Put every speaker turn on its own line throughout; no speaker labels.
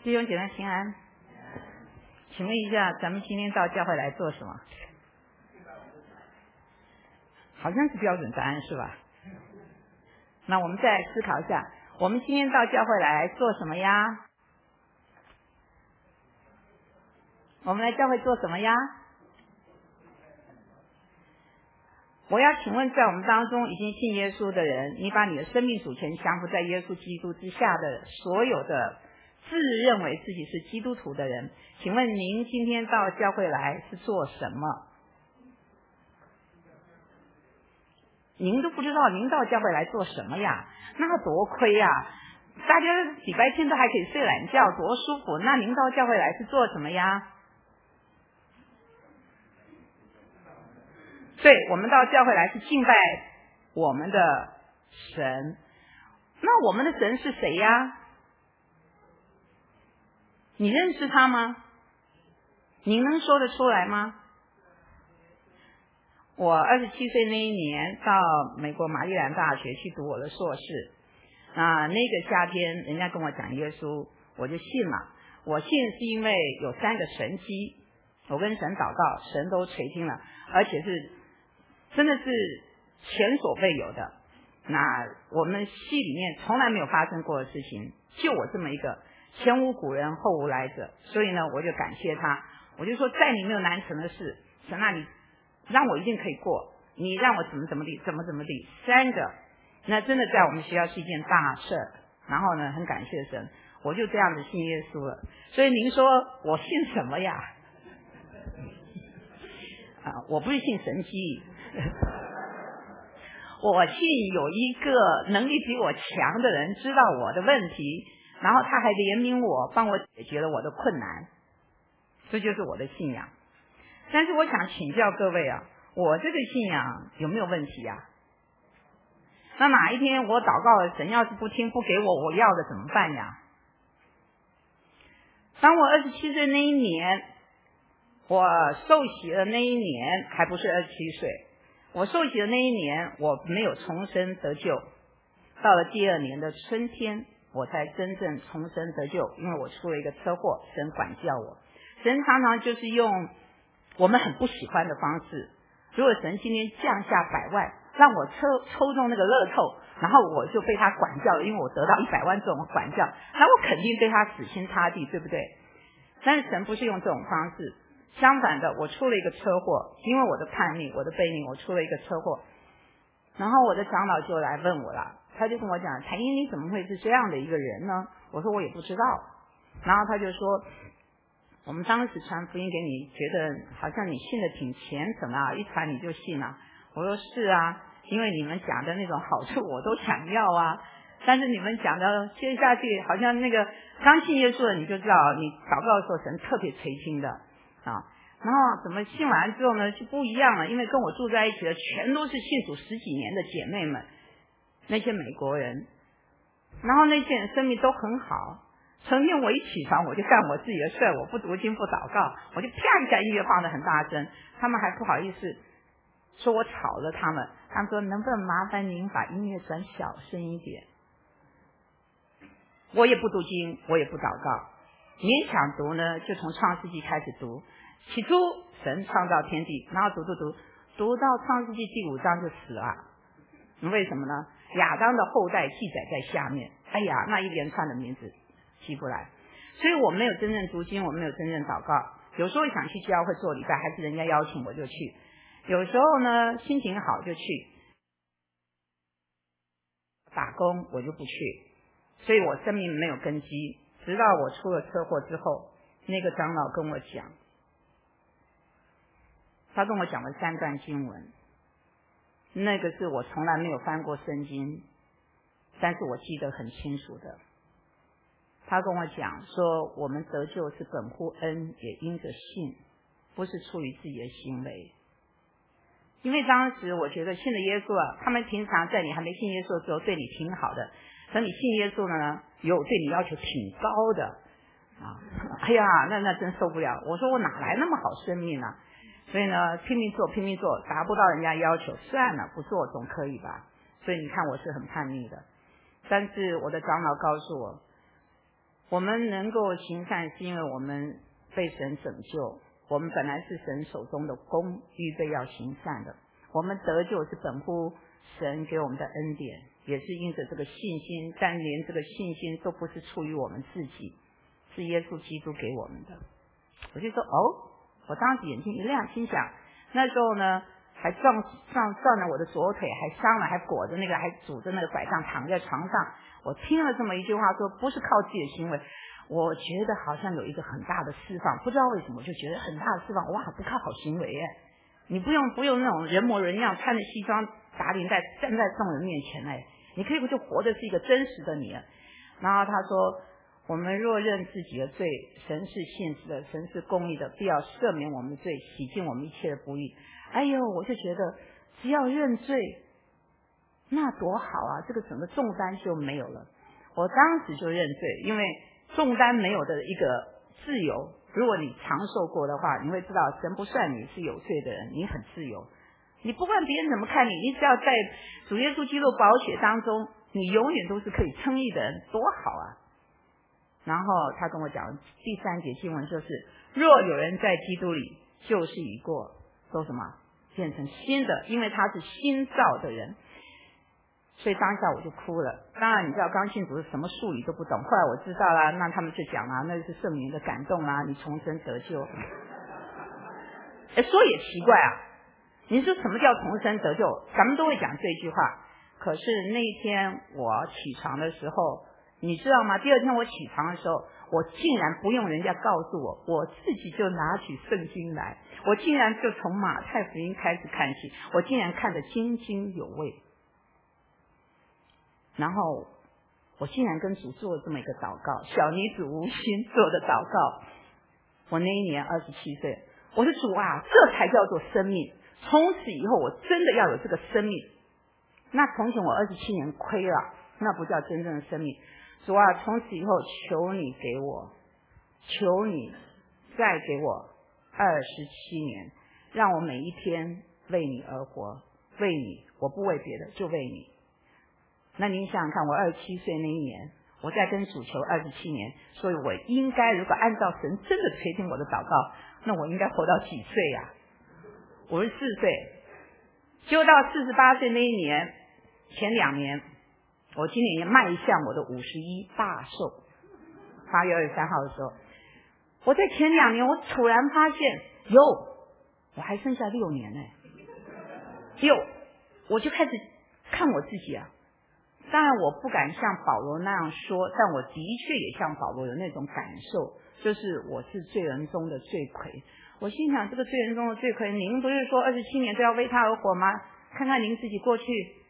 弟兄姐妹平安。请问一下，咱们今天到教会来做什么？好像是标准答案是吧？那我们再思考一下，我们今天到教会来做什么呀？我们来教会做什么呀？我要请问，在我们当中已经信耶稣的人，你把你的生命主权降服在耶稣基督之下的所有的自认为自己是基督徒的人，请问您今天到教会来是做什么？您都不知道您到教会来做什么呀？那多亏呀！大家礼拜天都还可以睡懒觉，多舒服。那您到教会来是做什么呀？对，我们到教会来是敬拜我们的神。那我们的神是谁呀？你认识他吗？你能说得出来吗？我27岁那一年到美国马里兰大学去读我的硕士，那个夏天人家跟我讲耶稣，我就信了。我信是因为有3个神迹，我跟神祷告，神都垂听了，而且是真的是前所未有的。那我们系里面从来没有发生过的事情，就我这么一个前无古人后无来者，所以呢我就感谢他，我就说在你没有难成的事，神啊，你让我一定可以过，你让我怎么地3个，那真的在我们学校是一件大事。然后呢很感谢神，我就这样子信耶稣了。所以您说我信什么呀？我不是信神迹我信有一个能力比我强的人知道我的问题，然后他还怜悯我，帮我解决了我的困难，这就是我的信仰。但是我想请教各位啊，我这个信仰有没有问题啊？那哪一天我祷告了，神要是不听不给我要的怎么办呀？当我27岁那一年，我受洗的那一年还不是27岁，我受洗的那一年我没有重生得救，到了第2年的春天我才真正重生得救，因为我出了一个车祸，神管教我。神常常就是用我们很不喜欢的方式，如果神今天降下100万让我抽中那个乐透，然后我就被他管教了，因为我得到100万这种管教，那我肯定对他死心塌地，对不对？但是神不是用这种方式，相反的，我出了一个车祸，因为我的叛逆我的悖逆，我出了一个车祸，然后我的长老就来问我了，他就跟我讲，谭英你怎么会是这样的一个人呢？我说我也不知道。然后他就说，我们当时传福音给你，觉得好像你信的挺虔诚啊，一传你就信啊。我说是啊，因为你们讲的那种好处我都想要啊，但是你们讲的接下去好像那个刚信耶稣的你就知道，你祷告的时候神特别垂听的啊。然后怎么信完之后呢就不一样了，因为跟我住在一起的全都是信主10几年的姐妹们，那些美国人，然后那些人生命都很好。成天我一起床我就干我自己的事，我不读经不祷告，我就啪一下音乐放得很大声，他们还不好意思说我吵了他们，他们说能不能麻烦您把音乐转小声一点。我也不读经我也不祷告，勉强读呢就从创世纪开始读，起初神创造天地，然后读到创世纪第5章就死了。为什么呢？亚当的后代记载在下面，哎呀那一连串的名字记不来，所以我没有真正读经，我没有真正祷告。有时候想去教会做礼拜，还是人家邀请我就去，有时候呢心情好就去，打工我就不去，所以我生命没有根基。直到我出了车祸之后，那个长老跟我讲，他跟我讲了3段经文，那个是我从来没有翻过圣经，但是我记得很清楚的。他跟我讲说，我们得救是本乎恩，也因着信，不是出于自己的行为。因为当时我觉得信了耶稣了，他们平常在你还没信耶稣的时候对你挺好的，等你信耶稣了呢，有对你要求挺高的啊！哎呀，那真受不了。我说我哪来那么好生命呢？所以呢，拼命做，达不到人家要求，算了，不做总可以吧？所以你看我是很叛逆的。但是我的长老告诉我， 我们能够行善，是因为我们被神拯救，我们本来是神手中的弓，预备要行善的。我们得救是本乎神给我们的恩典，也是因着这个信心，但连这个信心都不是出于我们自己，是耶稣基督给我们的。我就说我当时眼睛一亮，心想那时候呢还撞了我的左腿，还伤了，还裹着那个，还拄着那个拐杖躺在床上。我听了这么一句话说，不是靠自己的行为，我觉得好像有一个很大的释放，不知道为什么，我就觉得很大的释放。哇，不靠好行为耶！你不用那种人模人样，穿着西装打领带站在众人面前哎，你可以就活的是一个真实的你。然后他说，我们若认自己的罪，神是信实的，神是公义的，必要赦免我们的罪，洗净我们一切的不义。哎呦，我就觉得只要认罪，那多好啊，这个整个重担就没有了。我当时就认罪，因为重担没有的一个自由，如果你长寿过的话，你会知道神不算你是有罪的人，你很自由，你不管别人怎么看你，你只要在主耶稣基督宝血当中，你永远都是可以称义的人，多好啊。然后他跟我讲第3节经文就是，若有人在基督里，旧事已过，都什么变成新的，因为他是新造的人。所以当下我就哭了。当然你知道刚信主是什么术语都不懂，后来我知道了，那他们就讲了，那是圣灵的感动啊，你重生得救。说也奇怪啊，你说什么叫重生得救，咱们都会讲这句话。可是那一天我起床的时候，你知道吗？第2天我起床的时候，我竟然不用人家告诉我，我自己就拿起圣经来，我竟然就从马太福音开始看起，我竟然看得津津有味。然后我竟然跟主做了这么一个祷告，小女子无心做的祷告。我那一年27岁，我说主啊，这才叫做生命，从此以后我真的要有这个生命。那从前我27年亏了，那不叫真正的生命。主啊，从此以后求你给我，求你再给我27年，让我每一天为你而活，为你，我不为别的，就为你。那您想想看，我27岁那一年，我在跟主求27年，所以我应该如果按照神真的垂听我的祷告，那我应该活到几岁呀？54岁。就到48岁那一年，前2年，我今年也迈向我的51大寿。8月23号的时候，我在前2年，我突然发现，我还剩下6年呢。我就开始看我自己啊。当然我不敢像保罗那样说，但我的确也像保罗有那种感受，就是我是罪人中的罪魁。我心想，这个罪人中的罪魁，您不是说27年都要为他而活吗？看看您自己过去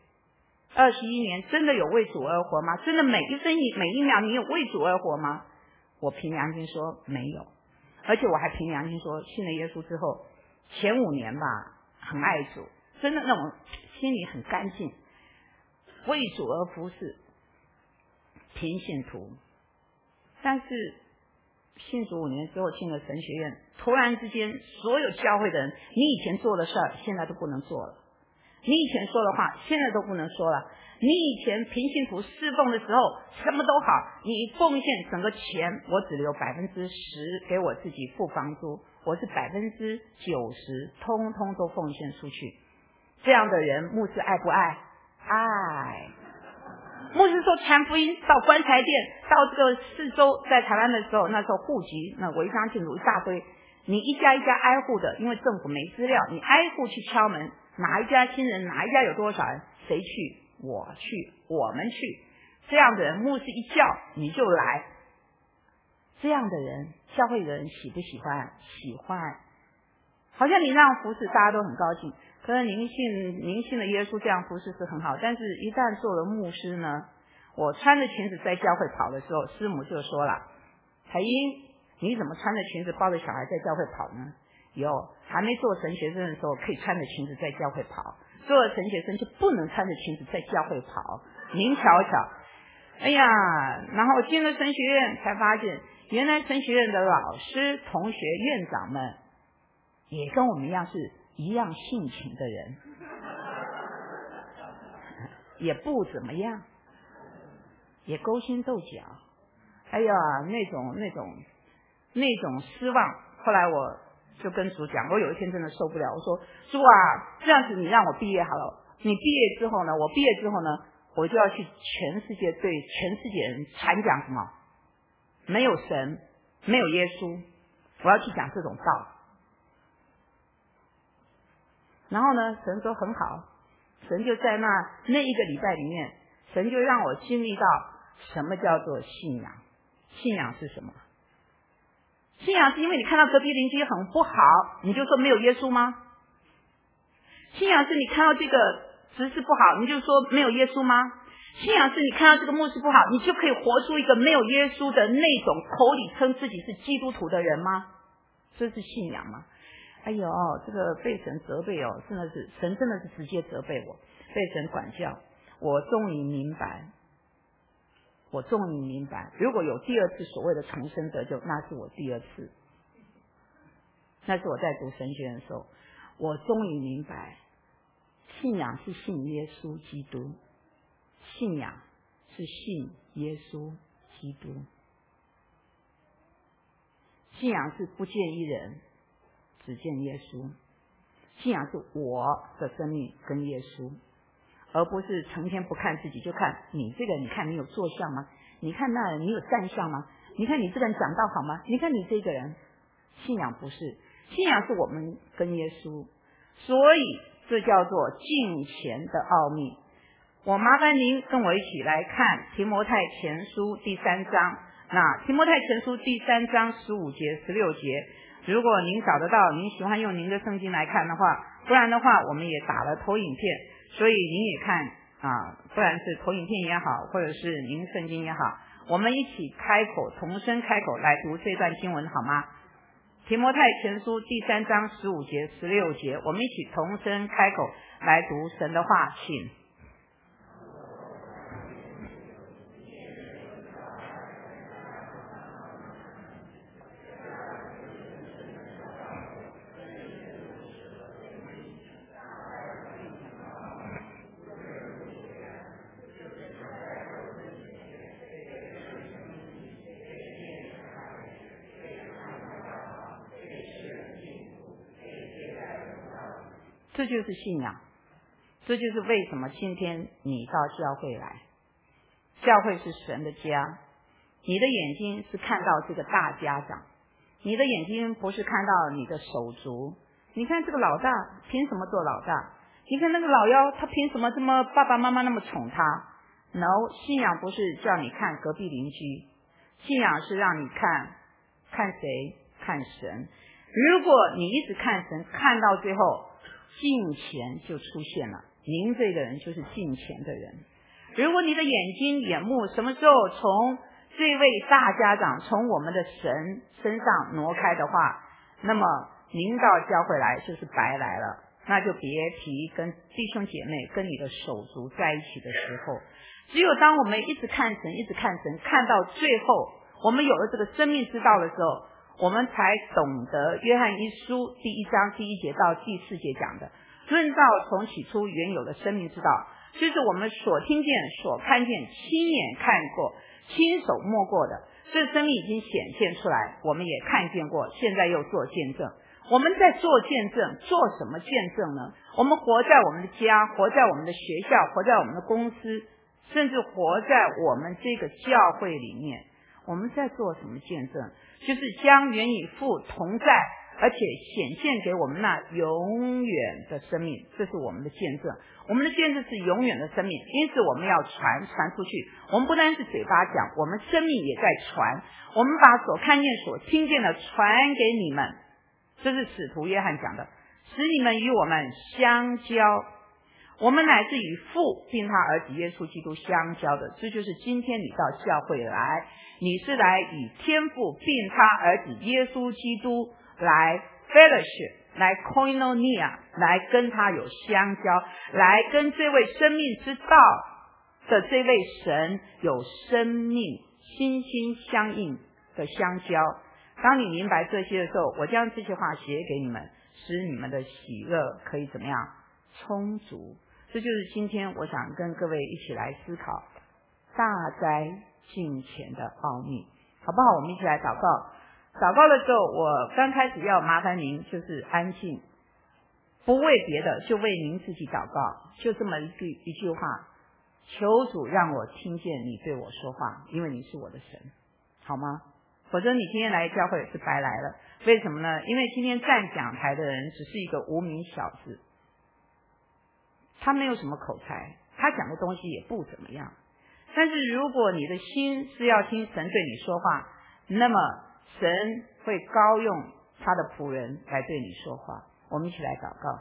21年真的有为主而活吗？真的每一分每一秒你有为主而活吗？我凭良心说没有。而且我还凭良心说，信了耶稣之后前5年吧，很爱主，真的那种心里很干净，为主而服侍，凭信徒。但是信主5年之后进了神学院，突然之间所有教会的人，你以前做的事儿现在都不能做了，你以前说的话现在都不能说了，你以前凭信徒侍奉的时候什么都好，你奉献整个钱我只留10%给我自己付房租，我是90%通通都奉献出去。这样的人牧师爱不爱？爱。牧师说传福音到棺材店，到这个4周，在台湾的时候，那时候户籍那违章进入一大堆，你一家一家挨户的，因为政府没资料，你挨户去敲门，哪一家新人，哪一家有多少人，谁去？我去，我们去。这样的人牧师一叫你就来，这样的人教会的人喜不喜欢？喜欢。好像你那样服侍大家都很高兴，可是您信了耶稣，这样服侍是很好，但是一旦做了牧师呢，我穿着裙子在教会跑的时候，师母就说了，海英你怎么穿着裙子抱着小孩在教会跑呢？还没做神学生的时候可以穿着裙子在教会跑，做了神学生就不能穿着裙子在教会跑，您瞧瞧。哎呀，然后进了神学院才发现，原来神学院的老师同学院长们也跟我们一样性情的人，也不怎么样，也勾心斗角， 哎呀，那种失望。后来我就跟主讲，我有一天真的受不了，我说主啊，这样子你让我毕业好了，你毕业之后呢，我毕业之后呢，我就要去全世界对全世界人传讲什么？没有神，没有耶稣，我要去讲这种道。然后呢，神说很好，神就在那一个礼拜里面，神就让我经历到什么叫做信仰。信仰是什么？信仰是因为你看到隔壁邻居很不好，你就说没有耶稣吗？信仰是你看到这个执事不好，你就说没有耶稣吗？信仰是你看到这个牧师不好，你就可以活出一个没有耶稣的那种口里称自己是基督徒的人吗？这是信仰吗？哎呦，这个被神责备哦，真的是神真的是直接责备我，被神管教。我终于明白，如果有第二次所谓的重生得救，那是我第二次，那是我在读神学院的时候，我终于明白，信仰是信耶稣基督，信仰是信耶稣基督，信仰是不见一人，只见耶稣。信仰是我的生命跟耶稣，而不是成天不看自己，就看你这个，你看你有坐相吗？你看那人你有站相吗？你看你这个人讲道好吗？你看你这个人。信仰不是，信仰是我们跟耶稣，所以这叫做敬虔的奥秘。我麻烦您跟我一起来看提摩太前书第3章。那提摩太前书第3章15节16节，如果您找得到，您喜欢用您的圣经来看的话，不然的话我们也打了投影片，所以您也看不然是投影片也好，或者是您圣经也好，我们一起开口同声开口来读这段经文好吗？提摩太前书第3章15节16节，我们一起同声开口来读神的话，请。这就是信仰，这就是为什么今天你到教会来。教会是神的家，你的眼睛是看到这个大家长，你的眼睛不是看到你的手足。你看这个老大凭什么做老大？你看那个老幺，他凭什么这么爸爸妈妈那么宠他？ No， 信仰不是叫你看隔壁邻居，信仰是让你看谁？看神。如果你一直看神，看到最后敬虔就出现了，您这个人就是敬虔的人。如果你的眼睛眼目什么时候从这位大家长从我们的神身上挪开的话，那么您到教会来就是白来了，那就别提跟弟兄姐妹跟你的手足在一起的时候。只有当我们一直看神一直看神，看到最后我们有了这个生命之道的时候，我们才懂得约翰一书第1章第1节到第4节讲的，论到从起初原有的生命之道，就是我们所听见所看见亲眼看过亲手摸过的，这生命已经显现出来，我们也看见过，现在又做见证。我们在做见证，做什么见证呢？我们活在我们的家，活在我们的学校，活在我们的公司，甚至活在我们这个教会里面。我们在做什么见证？就是将原与父同在，而且显现给我们那永远的生命，这是我们的见证。我们的见证是永远的生命，因此我们要传出去。我们不单是嘴巴讲，我们生命也在传。我们把所看见所听见的传给你们，这是使徒约翰讲的，使你们与我们相交。我们乃是与父并他儿子耶稣基督相交的。这就是今天你到教会来，你是来与天父并他儿子耶稣基督来 fellowship， 来 koinonia， 来跟他有相交，来跟这位生命之道的这位神有生命心心相印的相交。当你明白这些的时候，我将这些话写给你们，使你们的喜乐可以怎么样充足。这就是今天我想跟各位一起来思考大灾敬虔的奥秘。 好不好？我们一起来祷告。祷告的时候，我刚开始要麻烦您就是安静，不为别的，就为您自己祷告，就这么一句话，求主让我听见你对我说话，因为你是我的神，好吗？否则你今天来教会是白来了。为什么呢？因为今天站讲台的人只是一个无名小子，他没有什么口才，他讲的东西也不怎么样。但是如果你的心是要听神对你说话，那么神会高用他的仆人来对你说话。我们一起来祷告。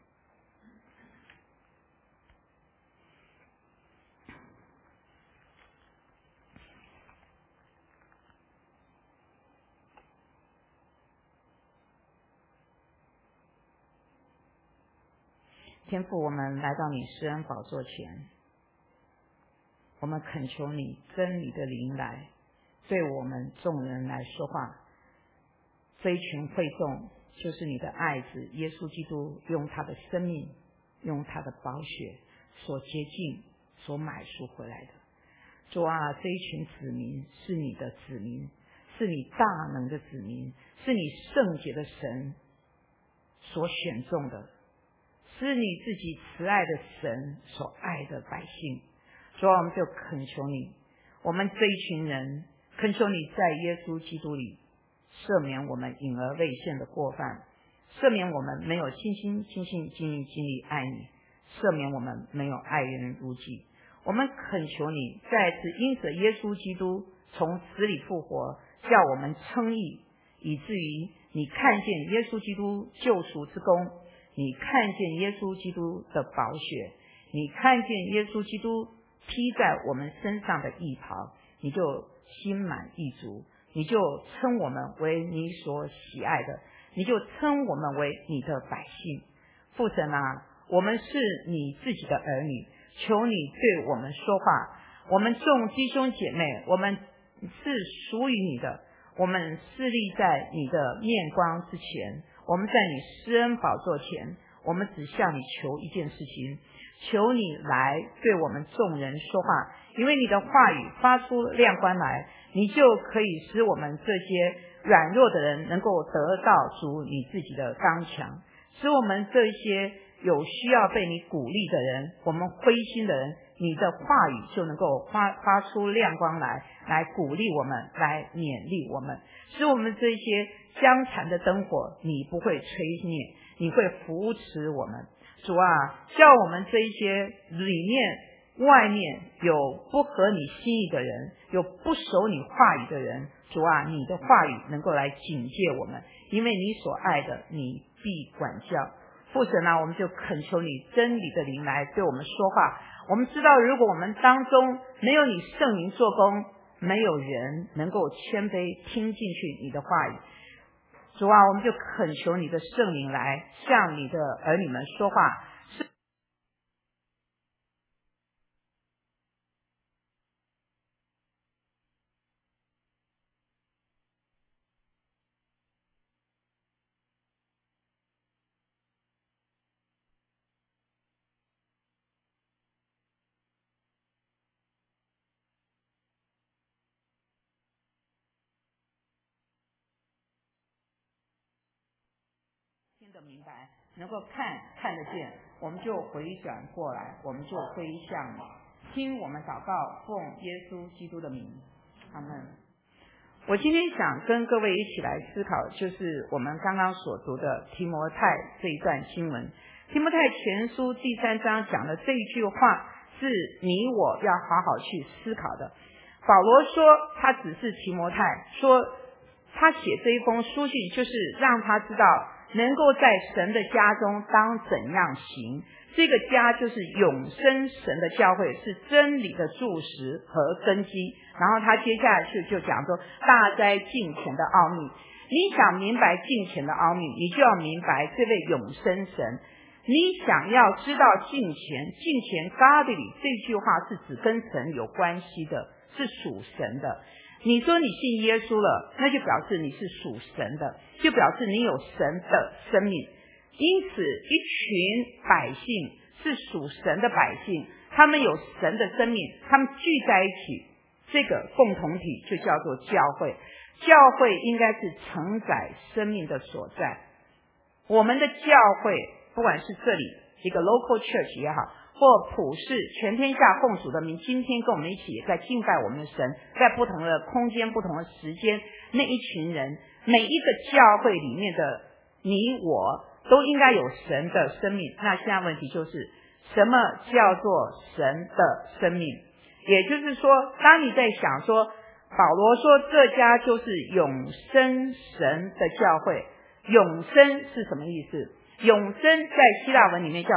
天父，我们来到你施恩宝座前，我们恳求你真理的灵来对我们众人来说话。这一群会众就是你的爱子耶稣基督用他的生命，用他的宝血所洁净所买赎回来的。主啊，这一群子民是你的子民，是你大能的子民，是你圣洁的神所选中的，是你自己慈爱的神所爱的百姓。主啊，我们就恳求你，我们这一群人恳求你在耶稣基督里赦免我们隐而未现的过犯，赦免我们没有尽心尽性尽意尽力爱你，赦免我们没有爱人如己。我们恳求你再次因着耶稣基督从死里复活，叫我们称义，以至于你看见耶稣基督救赎之功，你看见耶稣基督的宝血，你看见耶稣基督披在我们身上的义袍，你就心满意足，你就称我们为你所喜爱的，你就称我们为你的百姓。父神啊，我们是你自己的儿女，求你对我们说话。我们众弟兄姐妹，我们是属于你的，我们侍立在你的面光之前，我们在你施恩宝座前，我们只向你求一件事情，求你来对我们众人说话，因为你的话语发出亮光来，你就可以使我们这些软弱的人能够得到主你自己的刚强，使我们这些有需要被你鼓励的人，我们灰心的人，你的话语就能够发出亮光来鼓励我们，来勉励我们，使我们这些将残的灯火你不会吹灭，你会扶持我们。主啊，叫我们这一些里面外面有不合你心意的人，有不守你话语的人，主啊，你的话语能够来警戒我们，因为你所爱的你必管教。父神啊，我们就恳求你真理的灵来对我们说话。我们知道如果我们当中没有你圣灵做工，没有人能够谦卑听进去你的话语。主啊，我们就恳求你的圣灵来向你的儿女们说话。听得明白，能够看得见，我们就回转过来，我们就归向你。听我们祷告，奉耶稣基督的名，阿门。我今天想跟各位一起来思考，就是我们刚刚所读的提摩太这一段经文。提摩太前书第3章讲的这一句话，是你我要好好去思考的。保罗说他只是提摩太，说他写这一封书信就是让他知道能够在神的家中当怎样行。这个家就是永生神的教会，是真理的柱石和根基。然后他接下来就讲说大哉敬虔的奥秘。你想明白敬虔的奥秘，你就要明白这位永生神。你想要知道敬虔 godly 这句话是指跟神有关系的，是属神的。你说你信耶稣了，那就表示你是属神的，就表示你有神的生命。因此一群百姓是属神的百姓，他们有神的生命，他们聚在一起这个共同体就叫做教会。教会应该是承载生命的所在。我们的教会不管是这里一个 local church 也好，或普世全天下奉属的民，今天跟我们一起在敬拜我们的神，在不同的空间不同的时间，那一群人每一个教会里面的你我都应该有神的生命。那现在问题就是什么叫做神的生命？也就是说，当你在想说保罗说这家就是永生神的教会，永生是什么意思？永生在希腊文里面叫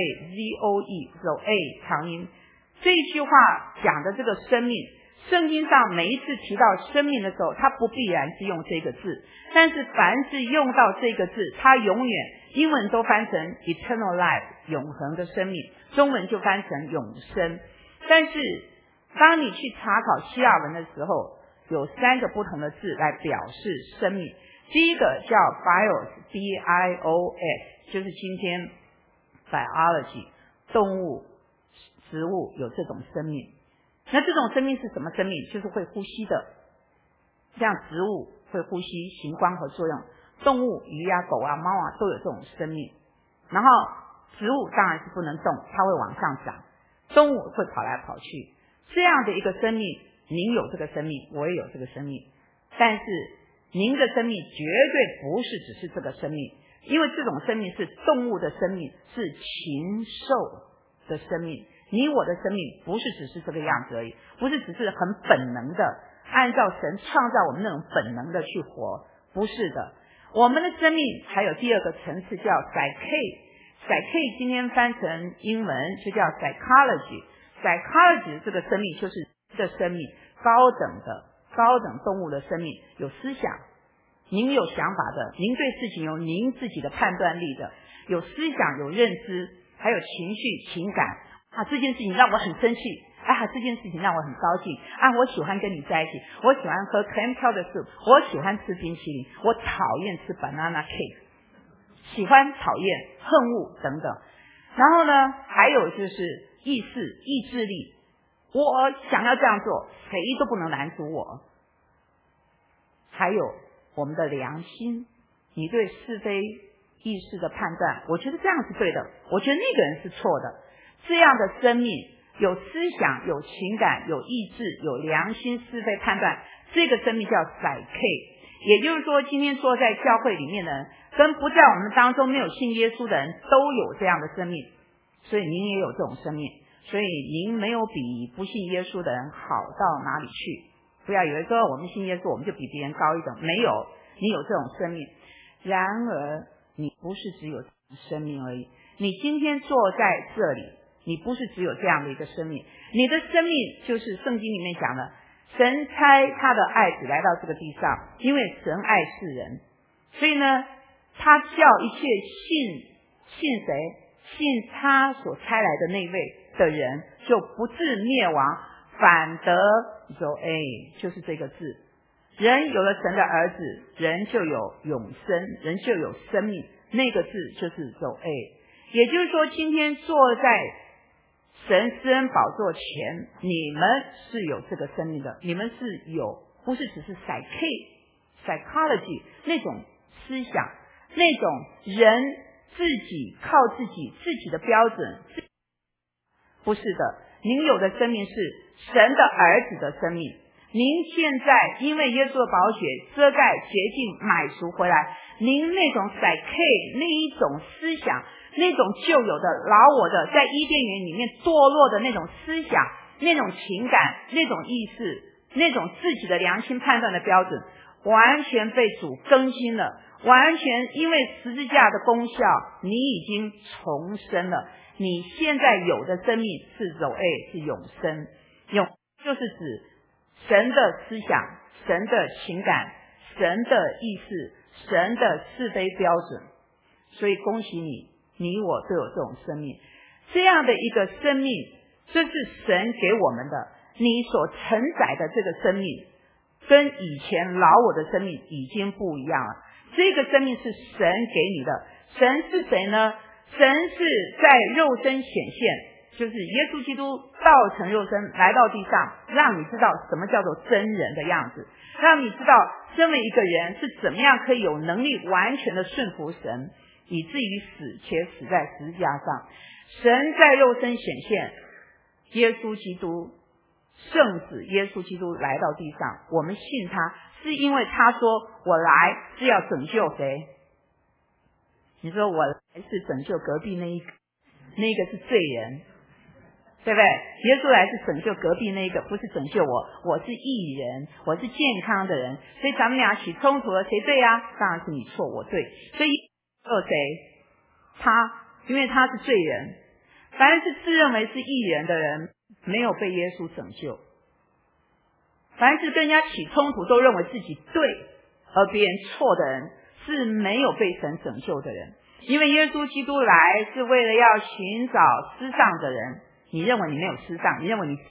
Zoe 长音。这一句话讲的这个生命，圣经上每一次提到生命的时候，它不必然是用这个字，但是凡是用到这个字，它永远英文都翻成 eternal life 永恒的生命，中文就翻成永生。但是当你去查考希腊文的时候，有3个不同的字来表示生命。第一个叫 bios B-I-O-S， 就是今天 biology 动物植物有这种生命。那这种生命是什么生命？就是会呼吸的，像植物会呼吸行光合作用，动物鱼啊狗啊猫啊都有这种生命。然后植物当然是不能动，它会往上长，动物会跑来跑去。这样的一个生命，您有这个生命，我也有这个生命，但是您的生命绝对不是只是这个生命，因为这种生命是动物的生命，是禽兽的生命。你我的生命不是只是这个样子而已，不是只是很本能的按照神创造我们那种本能的去活，不是的。我们的生命还有第2个层次叫 psyche 今天翻成英文就叫 psychology 这个生命就是这生命高等动物的生命，有思想，您有想法的，您对事情有您自己的判断力的，有思想有认知，还有情绪情感啊，这件事情让我很生气啊，这件事情让我很高兴啊，我喜欢跟你在一起，我喜欢喝 clam chowder soup， 我喜欢吃冰淇淋，我讨厌吃 banana cake， 喜欢讨厌恨恶等等。然后呢还有就是意志力，我想要这样做，谁都不能拦阻我。还有我们的良心，你对是非意识的判断，我觉得这样是对的，我觉得那个人是错的。这样的生命有思想有情感有意志有良心是非判断，这个生命叫 psyche。 也就是说今天坐在教会里面的人跟不在我们当中没有信耶稣的人都有这样的生命，所以您也有这种生命，所以您没有比不信耶稣的人好到哪里去。不要以为说我们信耶稣我们就比别人高一等，没有，你有这种生命。然而你不是只有生命而已，你今天坐在这里，你不是只有这样的一个生命，你的生命就是圣经里面讲的，神差他的爱子来到这个地上，因为神爱世人，所以呢他叫一切信谁？信他所差来的那位的人就不至灭亡，反得就是这个字，人有了神的儿子，人就有永生，人就有生命，那个字就是也就是说今天坐在神施恩宝座前，你们是有这个生命的，你们是有，不是只是 psychology 那种思想，那种人自己靠自己的标准，不是的。您有的生命是神的儿子的生命，您现在因为耶稣的宝血遮盖洁净买赎回来，您那种 psyche 那一种思想，那种旧有的老我的在伊甸园里面堕落的那种思想，那种情感，那种意识，那种自己的良心判断的标准，完全被主更新了，完全因为十字架的功效，你已经重生了。你现在有的生命是是永生，永就是指神的思想，神的情感，神的意识，神的是非标准。所以恭喜你，你我都有这种生命，这样的一个生命，这是神给我们的，你所承载的这个生命跟以前老我的生命已经不一样了。这个生命是神给你的。神是谁呢？神是在肉身显现， 就是耶稣基督道成肉身来到地上，让你知道什么叫做真人的样子，让你知道身为一个人是怎么样可以有能力完全的顺服神，以至于死，且死在十字架上。神在肉身显现，耶稣基督圣子耶稣基督来到地上，我们信他是因为他说我来是要拯救谁？你说我来是拯救隔壁那一个是罪人，对不对？耶稣来是拯救隔壁那一个，不是拯救我，我是义人，我是健康的人，所以咱们俩起冲突了，谁对啊？当然是你错，我对。所以谁？他，因为他是罪人。凡是自认为是义人的人，没有被耶稣拯救。凡是跟人家起冲突都认为自己对而别人错的人，是没有被神拯救的人。因为耶稣基督来是为了要寻找失丧的人，你认为你没有失丧，你认为你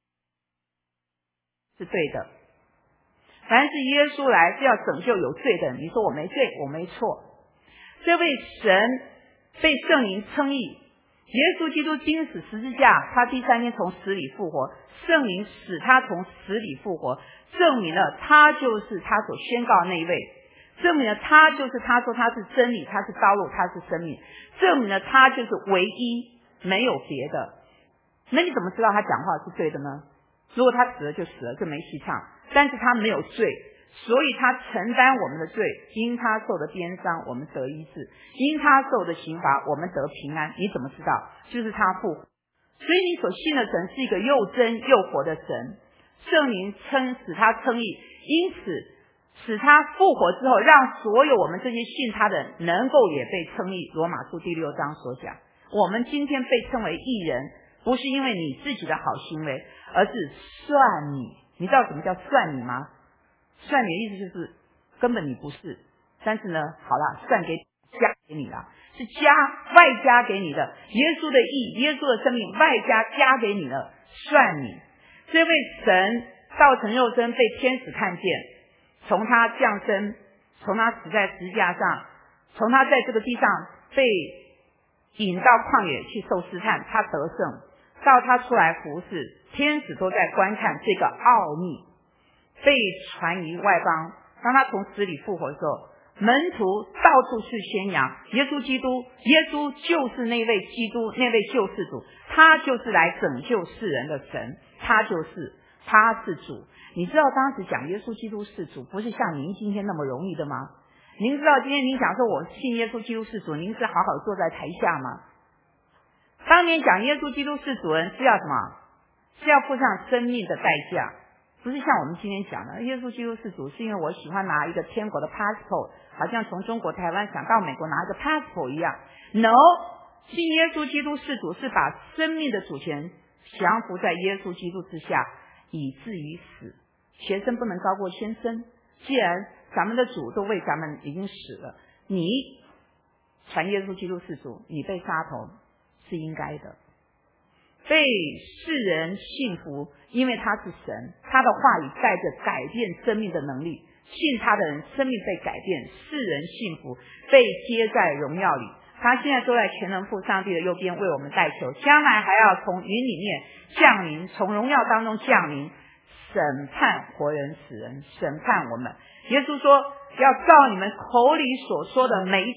是对的。凡是耶稣来是要拯救有罪的人，你说我没罪，我没错。这位神被圣灵称义，耶稣基督钉死十字架，他第三天从死里复活，圣灵使他从死里复活，证明了他就是他所宣告的那一位，证明了他就是他说他是真理，他是道路，他是生命，证明了他就是唯一，没有别的。那你怎么知道他讲话是对的呢？如果他死了就死了，就没戏唱。但是他没有罪，所以他承担我们的罪，因他受的鞭伤我们得医治，因他受的刑罚我们得平安。你怎么知道？就是他复活。所以你所信的神是一个又真又活的神，圣灵使他称义，因此使他复活之后，让所有我们这些信他的人能够也被称义。罗马书第6章所讲，我们今天被称为义人，不是因为你自己的好行为，而是算你。你知道什么叫算你吗？算你的意思就是根本你不是，但是呢，好了，算给加给你了，是外加给你的。耶稣的义，耶稣的生命外加给你了，算你。这位神道成肉身被天使看见，从他降生，从他死在十字架上，从他在这个地上被引到旷野去受试探，他得胜，到他出来服侍，天使都在观看这个奥秘，被传于外邦。当他从死里复活的时候，门徒到处去宣扬耶稣基督，耶稣就是那位基督，那位救世主，他就是来拯救世人的神，他是主。你知道当时讲耶稣基督是主，不是像您今天那么容易的吗？您知道今天您讲说我信耶稣基督是主，您是好好坐在台下吗？当年讲耶稣基督是主人是要什么？是要付上生命的代价，不是像我们今天讲的耶稣基督是主是因为我喜欢拿一个天国的 passport， 好像从中国台湾想到美国拿一个 passport 一样。 No， 信耶稣基督是主是把生命的主权降服在耶稣基督之下，以至于死。学生不能高过先生，既然咱们的主都为咱们已经死了，你传耶稣基督是主，你被杀头是应该的。被世人信服，因为他是神，他的话语带着改变生命的能力，信他的人生命被改变，世人信服，被接在荣耀里。他现在坐在全能父上帝的右边为我们代求，将来还要从云里面降临，从荣耀当中降临，审判活人死人，审判我们。耶稣说要照你们口里所说的每一，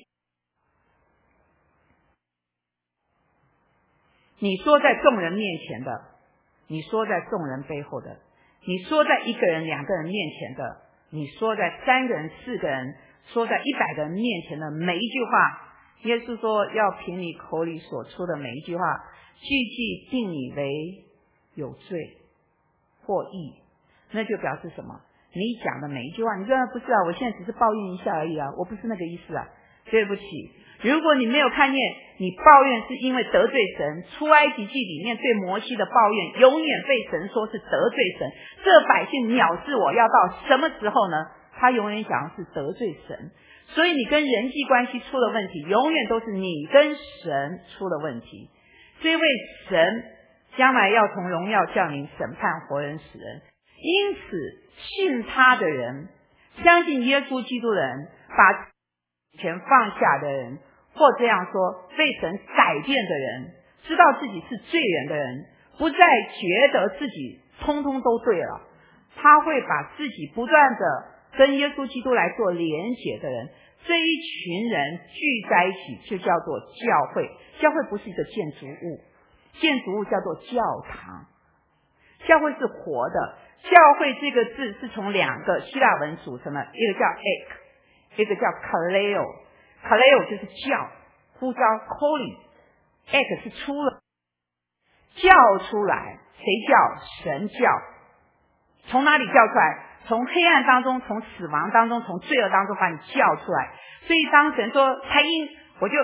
你说在众人面前的，你说在众人背后的，你说在1个人2个人面前的，你说在3个人4个人，说在100个人面前的每一句话，耶稣说要凭你口里所出的每一句话，句句定你为有罪或义。那就表示什么？你讲的每一句话，你说不是啊，我现在只是抱怨一下而已啊，我不是那个意思啊，对不起。如果你没有看见你抱怨是因为得罪神，出埃及记里面对摩西的抱怨永远被神说是得罪神，这百姓藐视我要到什么时候呢？他永远讲的是得罪神。所以你跟人际关系出了问题，永远都是你跟神出了问题。这位神将来要从荣耀降临，审判活人死人。因此信他的人，相信耶稣基督的人，把全放下的人，或这样说被神改变的人， 知道自己是罪人的人，不再觉得自己通通都对了，他会把自己不断的跟耶稣基督来做连结的人，这一群人聚在一起就叫做教会。教会不是一个建筑物，建筑物叫做教堂。教会是活的，教会这个字是从2个希腊文组成的，一个叫 ek， 一个叫 kaleo。kaleo 就是叫，呼召 calling。ek 是出了，叫出来，谁叫？神叫。从哪里叫出来？从黑暗当中，从死亡当中，从罪恶当中把你叫出来。所以当神说猜音，我就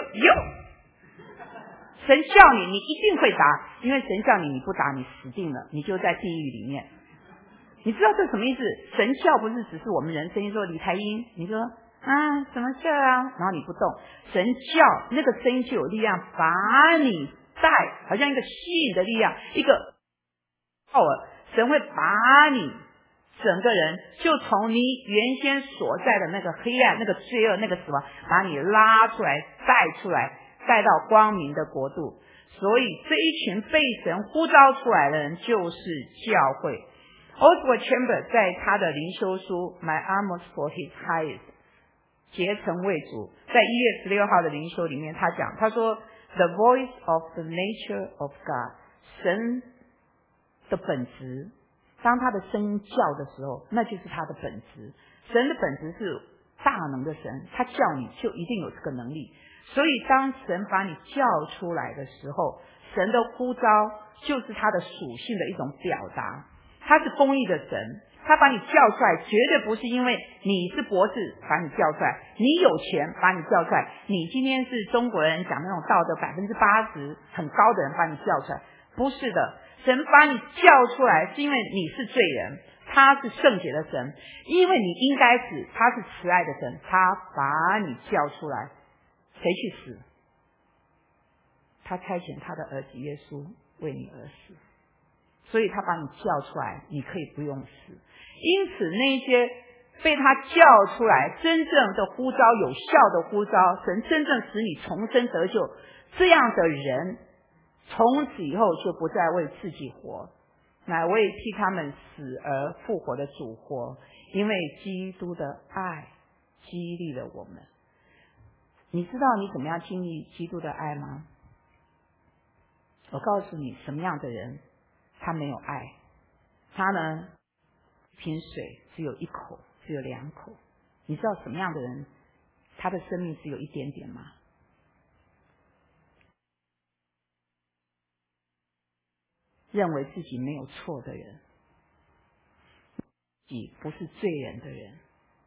神叫你，你一定会答，因为神叫你，你不答你死定了，你就在地狱里面。你知道这什么意思？神叫不是只是我们人声音说李台英，你说什么事啊，然后你不动，神叫那个声音就有力量把你带，好像一个吸引的力量，一个神会把你整个人就从你原先所在的那个黑暗、那个罪恶、那个死亡，把你拉出来，带出来，带到光明的国度。所以这一群被神呼召出来的人就是教会。Oswald Chambers 在他的灵修书 My Armors for His Highest 竭诚为主，在1月16号的灵修里面他讲，他说 The voice of the nature of God， 神的本质，当他的声音叫的时候，那就是他的本质。神的本质是大能的神，他叫你就一定有这个能力。所以当神把你叫出来的时候，神的呼召就是他的属性的一种表达。他是公义的神，他把你叫出来绝对不是因为你是博士把你叫出来，你有钱把你叫出来，你今天是中国人讲那种道德80%很高的人把你叫出来，不是的。神把你叫出来是因为你是罪人，他是圣洁的神，因为你应该死，他是慈爱的神，他把你叫出来。谁去死？他差遣他的儿子耶稣为你而死，所以他把你叫出来，你可以不用死。因此那些被他叫出来真正的呼召，有效的呼召，神真正使你重生得救，这样的人从此以后就不再为自己活，乃为替他们死而复活的主活，因为基督的爱激励了我们。你知道你怎么样经历基督的爱吗？我告诉你，什么样的人他没有爱？他呢，一瓶水只有1口，只有2口。你知道什么样的人他的生命只有一点点吗？认为自己没有错的人，自己不是罪人的人，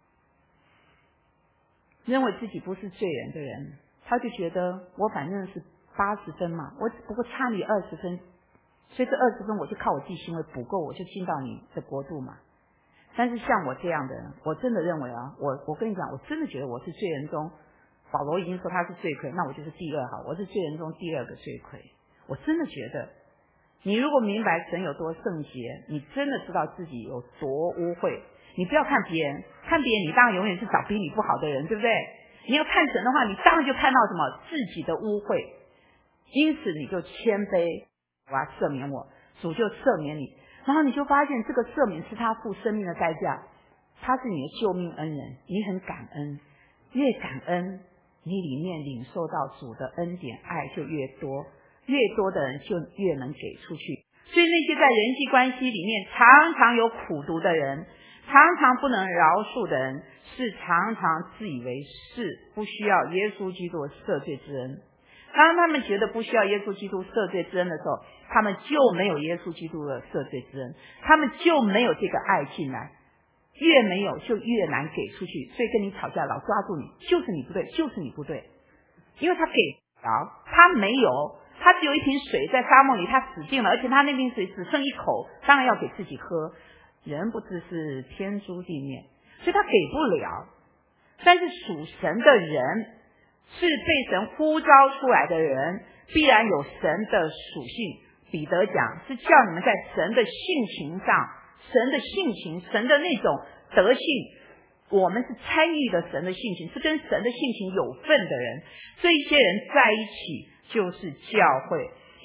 认为自己不是罪人的人，他就觉得我反正是80分嘛，我不过差你20分，所以这20分我就靠我自己行为补够，我就进到你的国度嘛。但是像我这样的人，我真的认为我跟你讲，我真的觉得我是罪人中，保罗已经说他是罪魁，那我就是第2好，我是罪人中第2个罪魁。我真的觉得你如果明白神有多圣洁，你真的知道自己有多污秽。你不要看别人，看别人你当然永远是找比你不好的人，对不对？你要看神的话，你当然就看到什么自己的污秽。因此你就谦卑，我要赦免我，主就赦免你。然后你就发现这个赦免是他付生命的代价，他是你的救命恩人，你很感恩，越感恩你里面领受到主的恩典爱就越多，越多的人就越能给出去。所以那些在人际关系里面常常有苦毒的人，常常不能饶恕的人，是常常自以为是，不需要耶稣基督的赦罪之恩。当他们觉得不需要耶稣基督赦罪之恩的时候，他们就没有耶稣基督的赦罪之恩，他们就没有这个爱进来，越没有就越难给出去。所以跟你吵架老抓住你，就是你不对，就是你不对，因为他给不了，他没有，他只有一瓶水在沙漠里，他死定了，而且他那瓶水只剩1口，当然要给自己喝。人不知是天诛地灭，所以他给不了。但是属神的人，是被神呼召出来的人，必然有神的属性。彼得讲是叫你们在神的性情上，神的性情，神的那种德性，我们是参与的神的性情，是跟神的性情有份的人。这一些人在一起就是教会。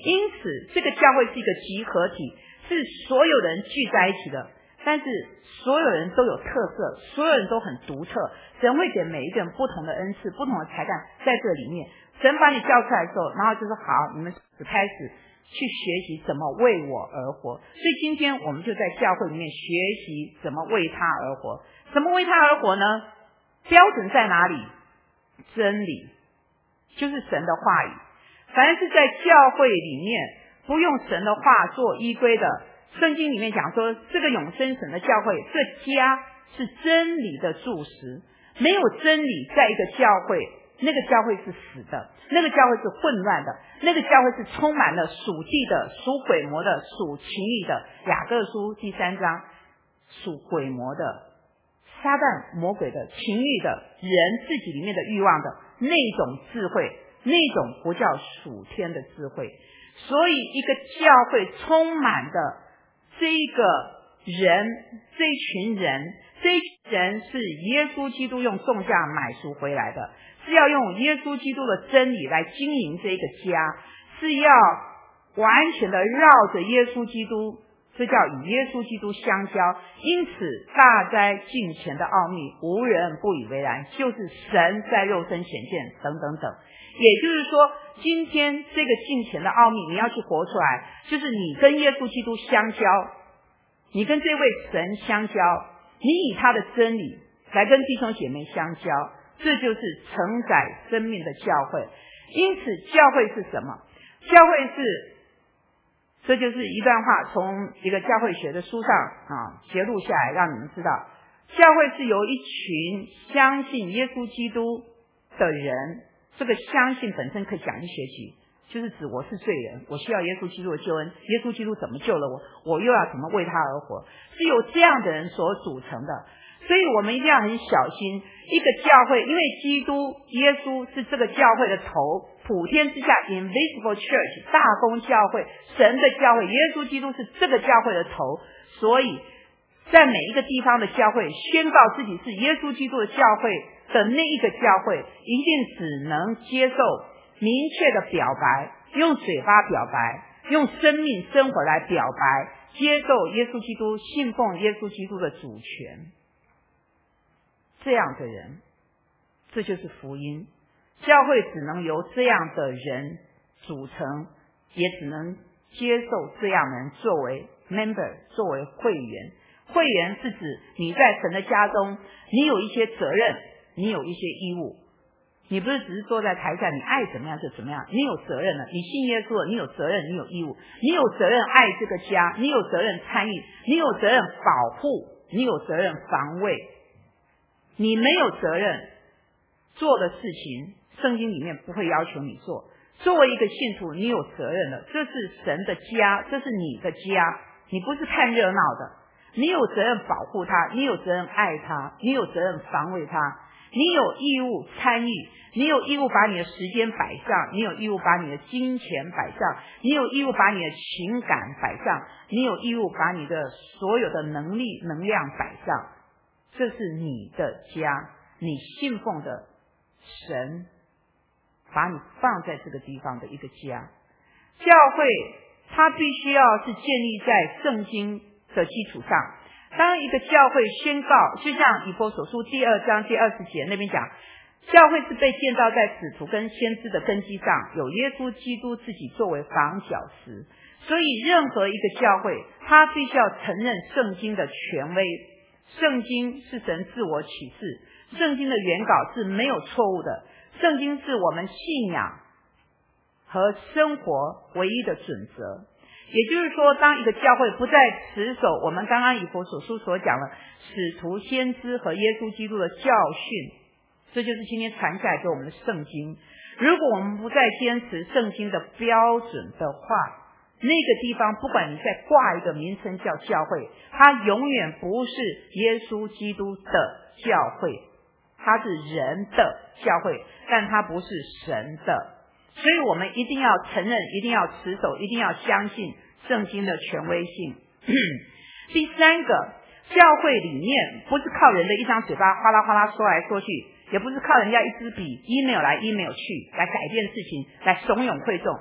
因此这个教会是一个集合体，是所有人聚在一起的，但是所有人都有特色，所有人都很独特，神会给每一个人不同的恩赐，不同的才干在这里面。神把你叫出来的时候，然后就说好，你们开始去学习怎么为我而活。所以今天我们就在教会里面学习怎么为他而活。怎么为他而活呢？标准在哪里？真理，就是神的话语。凡是在教会里面不用神的话做依归的，圣经里面讲说，这个永生神的教会，这家是真理的柱石。没有真理在一个教会，那个教会是死的，那个教会是混乱的，那个教会是充满了属地的、属鬼魔的、属情欲的。雅各书第3章，属鬼魔的、撒旦魔鬼的、情欲的、人自己里面的欲望的那种智慧，那种不叫属天的智慧。所以一个教会充满的这一个人，这一群人是耶稣基督用重价买赎回来的，是要用耶稣基督的真理来经营这个家，是要完全的绕着耶稣基督，这叫与耶稣基督相交。因此大灾近前的奥秘无人不以为然，就是神在肉身显现等等等。也就是说，今天这个近前的奥秘你要去活出来，就是你跟耶稣基督相交，你跟这位神相交，你以他的真理来跟弟兄姐妹相交，这就是承载生命的教会。因此教会是什么？教会是，这就是一段话从一个教会学的书上节录下来，让你们知道，教会是由一群相信耶稣基督的人，这个相信本身可以讲一学期，就是指我是罪人，我需要耶稣基督的救恩，耶稣基督怎么救了我，我又要怎么为他而活，是由这样的人所组成的。所以我们一定要很小心一个教会，因为基督耶稣是这个教会的头，普天之下 invisible church 大公教会，神的教会，耶稣基督是这个教会的头，所以在每一个地方的教会宣告自己是耶稣基督的教会的那一个教会，一定只能接受明确的表白，用嘴巴表白，用生命生活来表白，接受耶稣基督，信奉耶稣基督的主权。这样的人，这就是福音。教会只能由这样的人组成，也只能接受这样的人作为 member， 作为会员。会员是指你在神的家中，你有一些责任，你有一些义务，你不是只是坐在台下，你爱怎么样就怎么样，你有责任了，你信耶稣了，你有责任，你有义务，你有责任爱这个家，你有责任参与，你有责任保护，你有责任防卫。你没有责任做的事情，圣经里面不会要求你做。作为一个信徒，你有责任的，这是神的家，这是你的家，你不是看热闹的，你有责任保护他，你有责任爱他，你有责任防卫他，你有义务参与，你有义务把你的时间摆上，你有义务把你的金钱摆上，你有义务把你的情感摆上，你有义务把你的所有的能力能量摆上。这是你的家，你信奉的神把你放在这个地方的一个家。教会它必须要是建立在圣经的基础上。当一个教会宣告，就像以弗所书第2章第20节那边讲，教会是被建造在使徒跟先知的根基上，有耶稣基督自己作为房角石。所以任何一个教会，它必须要承认圣经的权威。圣经是神自我启示，圣经的原稿是没有错误的，圣经是我们信仰和生活唯一的准则。也就是说，当一个教会不再持守我们刚刚以弗所书所讲的使徒先知和耶稣基督的教训，这就是今天传下来给我们的圣经。如果我们不再坚持圣经的标准的话，那个地方不管你再挂一个名称叫教会，它永远不是耶稣基督的教会，它是人的教会，但它不是神的。所以我们一定要承认，一定要持守，一定要相信圣经的权威性。第三个，教会里面不是靠人的一张嘴巴哗啦哗啦说来说去，也不是靠人家一支笔 email 来 email 去来改变事情，来怂恿会众。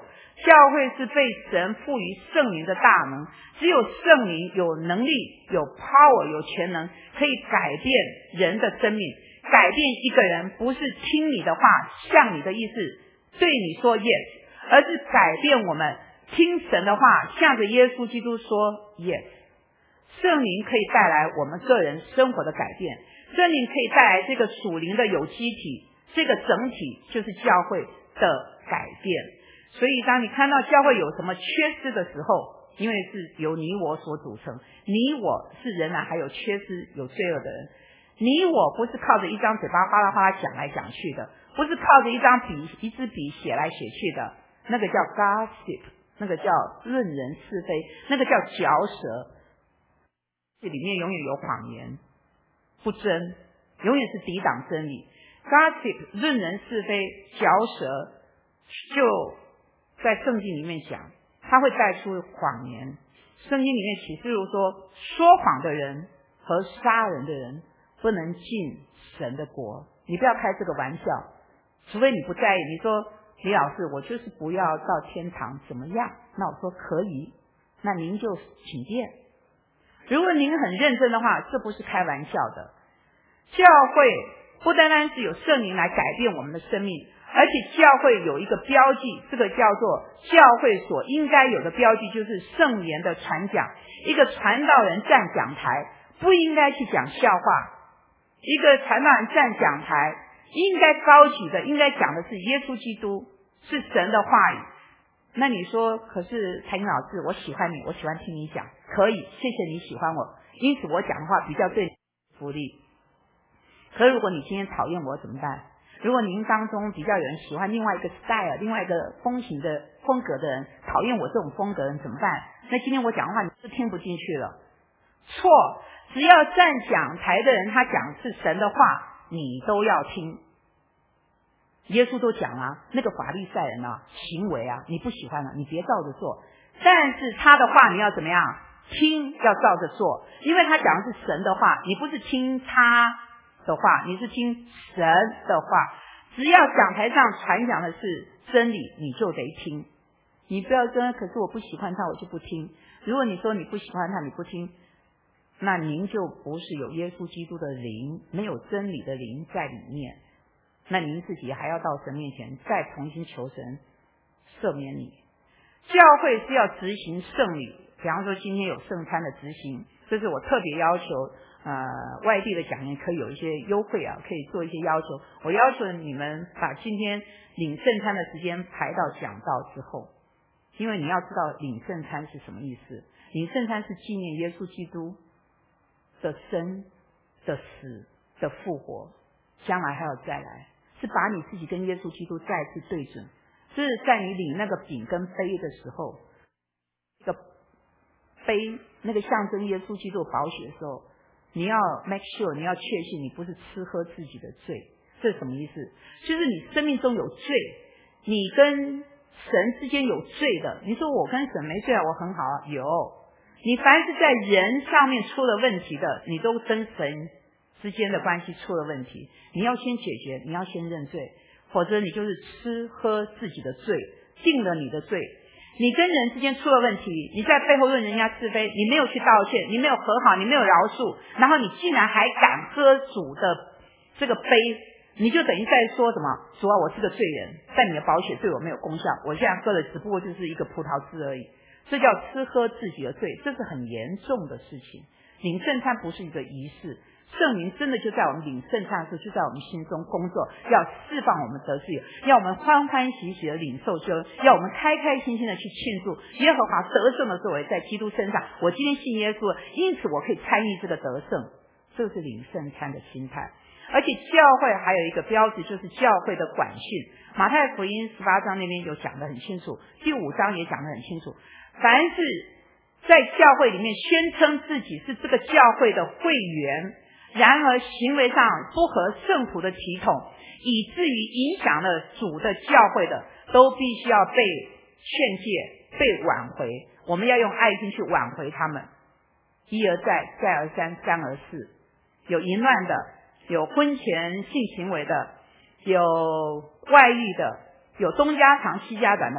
教会是被神赋予圣灵的大能，只有圣灵有能力、有 power、有全能，可以改变人的生命。改变一个人不是听你的话，像你的意思对你说 yes， 而是改变我们听神的话，向着耶稣基督说 yes。 圣灵可以带来我们个人生活的改变，圣灵可以带来这个属灵的有机体，这个整体就是教会的改变。所以当你看到教会有什么缺失的时候，因为是由你我所组成，你我是仍然还有缺失有罪恶的人，你我不是靠着一张嘴巴哗啦哗啦讲来讲去的，不是靠着一支笔写来写去的，那个叫 gossip， 那个叫论人是非，那个叫嚼舌，这里面永远有谎言，不真，永远是抵挡真理。 gossip 论人是非嚼舌，就在圣经里面讲，它会带出谎言。圣经里面启示录说，说谎的人和杀人的人不能进神的国。你不要开这个玩笑，除非你不在意。你说李老师，我就是不要到天堂怎么样？那我说可以，那您就请便。如果您很认真的话，这不是开玩笑的。教会不单单是有圣灵来改变我们的生命，而且教会有一个标记，这个叫做教会所应该有的标记，就是圣言的传讲。一个传道人站讲台不应该去讲笑话，一个传道人站讲台应该高举的，应该讲的是耶稣基督，是神的话语。那你说，可是谭英老师，我喜欢你，我喜欢听你讲，可以，谢谢你喜欢我，因此我讲的话比较对你福利。可是如果你今天讨厌我怎么办？如果您当中比较有人喜欢另外一个 style， 另外一个风格的人，讨厌我这种风格的人怎么办？那今天我讲的话你就听不进去了。错，只要站讲台的人他讲是神的话，你都要听。耶稣都讲啊，那个法利赛人啊，行为啊，你不喜欢了，你别照着做。但是他的话你要怎么样？听，要照着做，因为他讲的是神的话，你不是听他的话，你是听神的话。只要讲台上传讲的是真理，你就得听。你不要说可是我不喜欢他，我就不听。如果你说你不喜欢他，你不听，那您就不是有耶稣基督的灵，没有真理的灵在里面，那您自己还要到神面前再重新求神赦免你。教会是要执行圣礼，比方说今天有圣餐的执行，这是我特别要求外地的讲员可以有一些优惠啊，可以做一些要求。我要求你们把今天领圣餐的时间排到讲道之后，因为你要知道领圣餐是什么意思。领圣餐是纪念耶稣基督的生的死的复活，将来还要再来，是把你自己跟耶稣基督再次对准。是在你领那个饼跟杯的时候，这个杯那个象征耶稣基督宝血的时候，你要 make sure， 你要确信你不是吃喝自己的罪。这是什么意思？就是你生命中有罪，你跟神之间有罪的。你说我跟神没罪啊，我很好啊，有。你凡是在人上面出了问题的，你都跟神之间的关系出了问题，你要先解决，你要先认罪，否则你就是吃喝自己的罪，定了你的罪。你跟人之间出了问题，你在背后论人家是非，你没有去道歉，你没有和好，你没有饶恕，然后你竟然还敢喝主的这个杯，你就等于在说什么？主啊，我是个罪人，但你的宝血对我没有功效，我现在喝的只不过就是一个葡萄汁而已。这叫吃喝自己的罪，这是很严重的事情。领圣餐不是一个仪式，圣灵真的就在我们领圣餐的时候就在我们心中工作，要释放我们得自由，要我们欢欢喜喜的领受救恩，要我们开开心心的去庆祝耶和华得胜的作为在基督身上。我今天信耶稣，因此我可以参与这个得胜，这是领圣餐的心态。而且教会还有一个标志，就是教会的管训。马太福音18章那边有讲得很清楚，第5章也讲得很清楚，凡是在教会里面宣称自己是这个教会的会员，然而行为上不合圣徒的体统，以至于影响了主的教会的，都必须要被劝诫，被挽回。我们要用爱心去挽回他们。一而再，再而三，三而四。有淫乱的，有婚前性行为的，有外遇的，有东家长西家短的，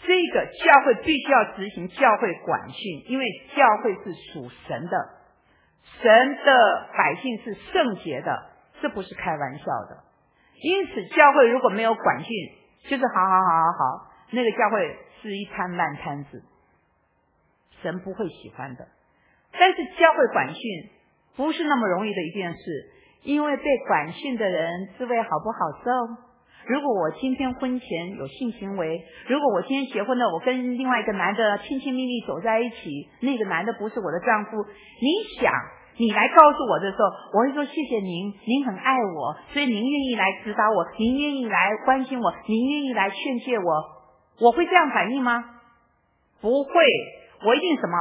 这个教会必须要执行教会管训，因为教会是属神的，神的百姓是圣洁的，这不是开玩笑的。因此教会如果没有管训，就是好，那个教会是一摊烂摊子，神不会喜欢的。但是教会管训不是那么容易的一件事，因为被管训的人滋味好不好受？如果我今天婚前有性行为，如果我今天结婚了，我跟另外一个男的亲亲密密走在一起，那个男的不是我的丈夫，你想你来告诉我的时候，我会说谢谢您，您很爱我，所以您愿意来指导我，您愿意来关心我，您愿意来劝诫我，我会这样反应吗？不会，我一定什么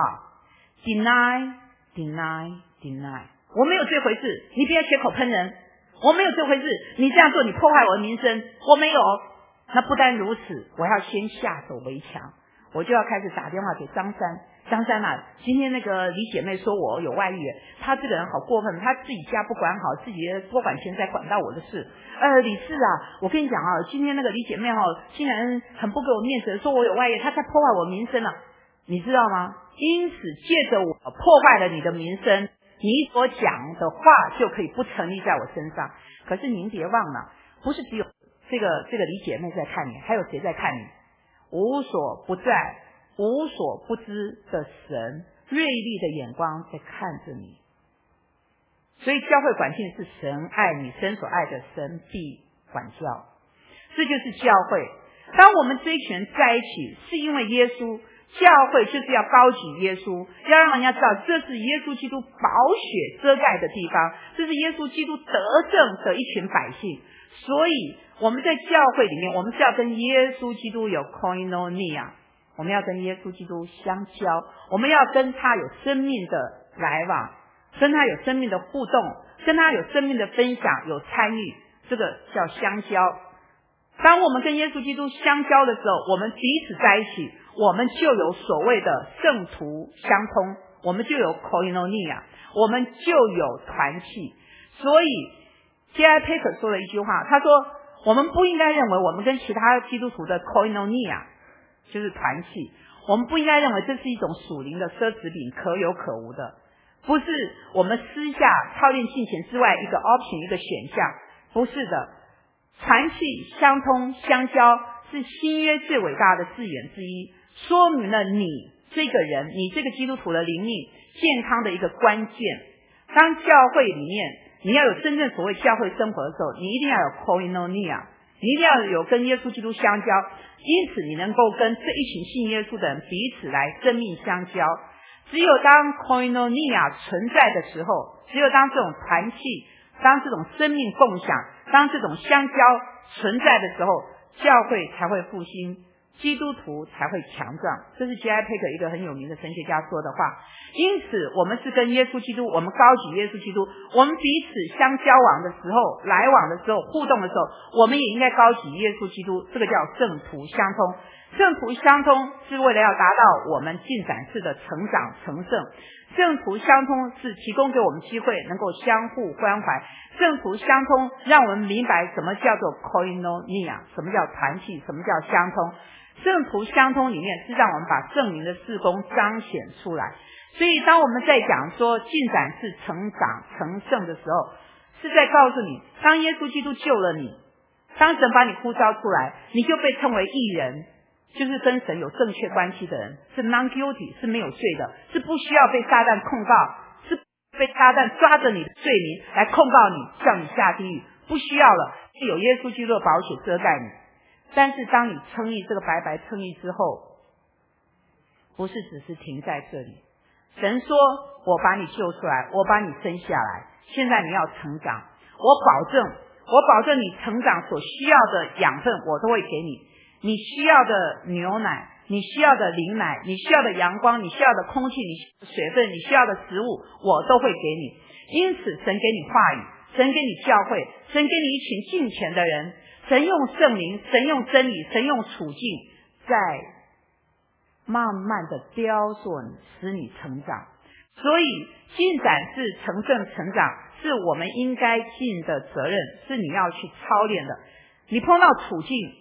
deny， 我没有这回事，你不要血口喷人，我没有这回事，你这样做你破坏我的名声，我没有。那不单如此，我要先下手为强，我就要开始打电话给张三啊，今天那个李姐妹说我有外遇，她这个人好过分，她自己家不管好，自己多管闲事管到我的事。李四啊，我跟你讲啊，今天那个李姐妹竟然很不给我面子，说我有外遇，她在破坏我名声啊，你知道吗？因此借着我破坏了你的名声，你所讲的话就可以不成立在我身上。可是您别忘了，不是只有这个李姐妹在看你，还有谁在看你？无所不在无所不知的神，锐利的眼光在看着你。所以教会管训是神爱你，神所爱的，神必管教，这就是教会。当我们这一群在一起，是因为耶稣，教会就是要高举耶稣，要让人家知道这是耶稣基督宝血遮盖的地方，这是耶稣基督得胜的一群百姓。所以我们在教会里面，我们是要跟耶稣基督有 koinonia， 我们要跟耶稣基督相交，我们要跟他有生命的来往，跟他有生命的互动，跟他有生命的分享，有参与，这个叫相交。当我们跟耶稣基督相交的时候，我们彼此在一起，我们就有所谓的圣徒相通，我们就有 koinonia， 我们就有团契。所以 J.I. Packer 说了一句话，他说我们不应该认为我们跟其他基督徒的 koinonia 就是团契，我们不应该认为这是一种属灵的奢侈品，可有可无的，不是我们私下操练敬虔之外一个 option， 一个选项，不是的。团契相通相交是新约最伟大的字眼之一，说明了你这个人，你这个基督徒的灵命健康的一个关键。当教会里面你要有真正所谓教会生活的时候，你一定要有 koinonia， 你一定要有跟耶稣基督相交，因此你能够跟这一群信耶稣的人彼此来生命相交。只有当 koinonia 存在的时候，只有当这种团契，当这种生命共享，当这种相交存在的时候，教会才会复兴，基督徒才会强壮。这是 J.I. Packer 一个很有名的神学家说的话。因此我们是跟耶稣基督，我们高举耶稣基督，我们彼此相交往的时候，来往的时候，互动的时候，我们也应该高举耶稣基督，这个叫圣徒相通。圣徒相通是为了要达到我们进展式的成长成圣，圣徒相通是提供给我们机会能够相互关怀，圣徒相通让我们明白什么叫做 koinonia， 什么叫团契，什么叫相通。圣徒相通里面是让我们把圣灵的事工彰显出来。所以当我们在讲说进展式成长成圣的时候，是在告诉你，当耶稣基督救了你，当神把你呼召出来，你就被称为义人，就是跟神有正确关系的人，是 non-guilty， 是没有罪的，是不需要被撒旦控告，是被撒旦抓着你的罪名来控告你，叫你下地狱，不需要了，是有耶稣基督的宝血遮盖你。但是当你称义，这个白白称义之后，不是只是停在这里。神说我把你救出来，我把你生下来，现在你要成长，我保证你成长所需要的养分我都会给你，你需要的牛奶，你需要的灵奶，你需要的阳光，你需要的空气，你需要的水分，你需要的食物，我都会给你。因此神给你话语，神给你教会，神给你一群敬虔的人，神用圣灵，神用真理，神用处境，在慢慢的雕塑你，使你成长。所以进展是成圣成长，是我们应该尽的责任，是你要去操练的。你碰到处境，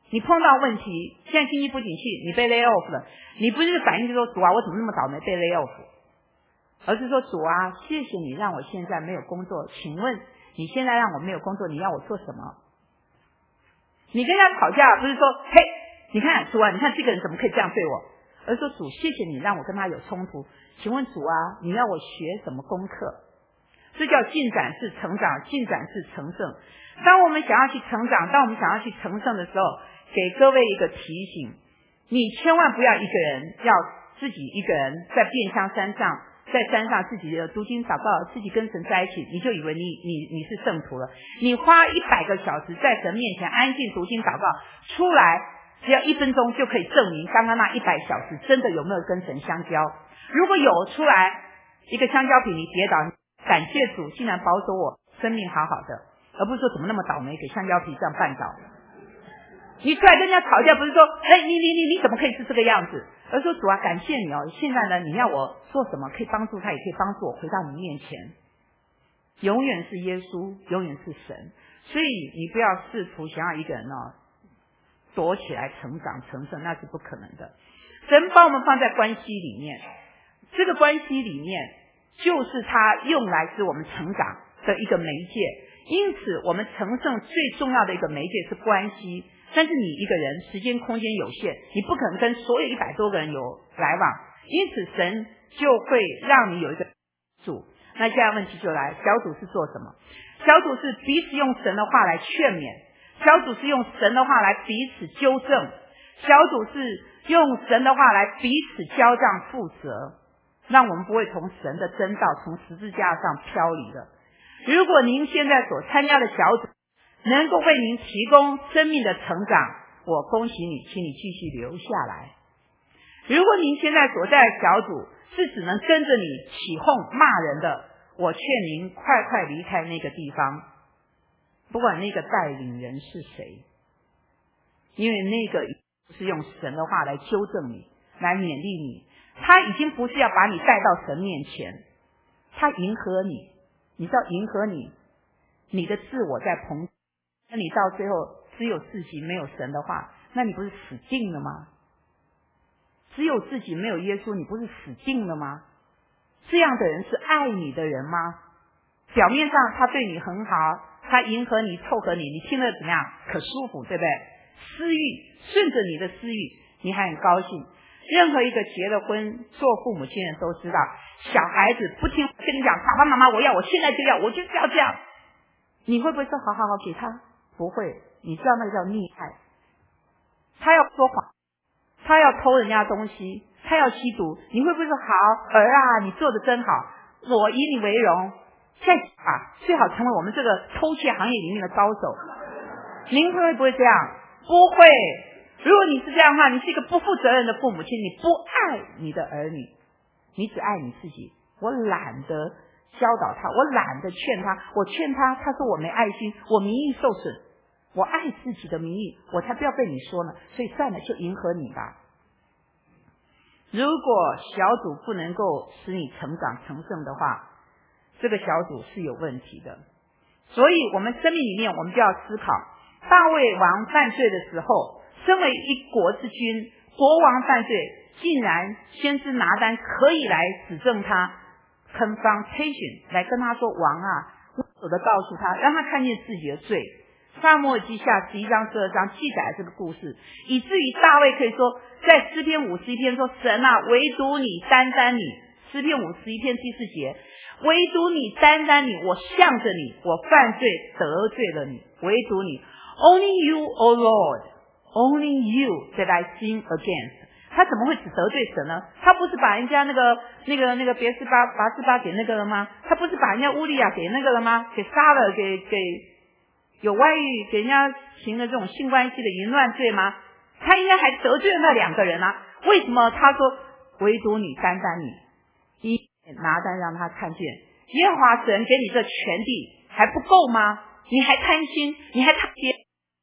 你碰到问题，现在经济不景气，你被 lay off 了，你不是反应就说主啊，我怎么那么倒霉被 lay off， 而是说主啊，谢谢你让我现在没有工作，请问你现在让我没有工作，你要我做什么？你跟他吵架不是说嘿，你看主啊，你看这个人怎么可以这样对我，而是说主，谢谢你让我跟他有冲突，请问主啊，你要我学什么功课？这叫进展式成长，进展式成圣。当我们想要去成长，当我们想要去成圣的时候，给各位一个提醒，你千万不要一个人，要自己一个人在遍乡山上，在山上自己的读经祷告，自己跟神在一起，你就以为你是圣徒了。你花100个小时在神面前安静读经祷告，出来只要1分钟就可以证明刚刚那100小时真的有没有跟神相交。如果有出来一个香蕉皮你跌倒，感谢主竟然保守我生命好好的，而不是说怎么那么倒霉给香蕉皮这样绊倒。你出来跟人家吵架不是说你怎么可以是这个样子，而说主啊，感谢你哦，现在呢你要我做什么可以帮助他，也可以帮助我回到你面前。永远是耶稣，永远是神。所以你不要试图想要一个人躲起来成长成圣，那是不可能的。神把我们放在关系里面，这个关系里面就是他用来使我们成长的一个媒介。因此我们成圣最重要的一个媒介是关系。但是你一个人时间空间有限，你不可能跟所有100多个人有来往，因此神就会让你有一个主。那现在问题就来，小组是做什么？小组是彼此用神的话来劝勉，小组是用神的话来彼此纠正，小组是用神的话来彼此交账负责，让我们不会从神的真道从十字架上飘离的。如果您现在所参加的小组能够为您提供生命的成长，我恭喜你，请你继续留下来。如果您现在所在的小组是只能跟着你起哄骂人的，我劝您快快离开那个地方，不管那个带领人是谁，因为那个是用神的话来纠正你，来勉励你，他已经不是要把你带到神面前，他迎合你，你知道迎合你的自我在膨胀，那你到最后只有自己没有神的话，那你不是死定了吗？只有自己没有耶稣，你不是死定了吗？这样的人是爱你的人吗？表面上他对你很好，他迎合你凑合你，你听了怎么样？可舒服，对不对？私欲顺着你的私欲，你还很高兴。任何一个结了婚做父母亲的都知道，小孩子不听跟你讲爸爸妈妈我要，我现在就要，我就是要这样，你会不会说好好好给他？不会。你知道那个叫溺爱。他要说谎，他要偷人家东西，他要吸毒，你会不会说好儿啊，你做得真好，我以你为荣，现在最好成为我们这个偷窃行业里面的高手？您会不会这样？不会。如果你是这样的话，你是一个不负责任的父母亲，你不爱你的儿女，你只爱你自己。我懒得教导他，我懒得劝他，我劝他，他说我没爱心，我名誉受损，我爱自己的名誉，我才不要被你说呢，所以算了，就迎合你吧。如果小组不能够使你成长成圣的话，这个小组是有问题的。所以我们生命里面我们就要思考，大卫王犯罪的时候，身为一国之君，国王犯罪，竟然先知拿单可以来指证他 confrontation， 来跟他说王啊，温柔的告诉他，让他看见自己的罪。撒母耳记下11章12章记载这个故事，以至于大卫可以说在诗篇51篇说，神啊，唯独你单单你，诗篇51篇第4节，唯独你单单你，我向着你，我犯罪得罪了你，唯独你 Only you, O Lord, only you that I sin against。 他怎么会只得罪神呢？他不是把人家那个拔示巴给那个了吗？他不是把人家乌利亚给那个了吗？给杀了，给有外遇，给人家行了这种性关系的淫乱罪吗？他应该还得罪了那2个人啊。为什么他说唯独你单单你？拿单让他看见耶和华神给你这权地还不够吗？你还贪心，你还贪心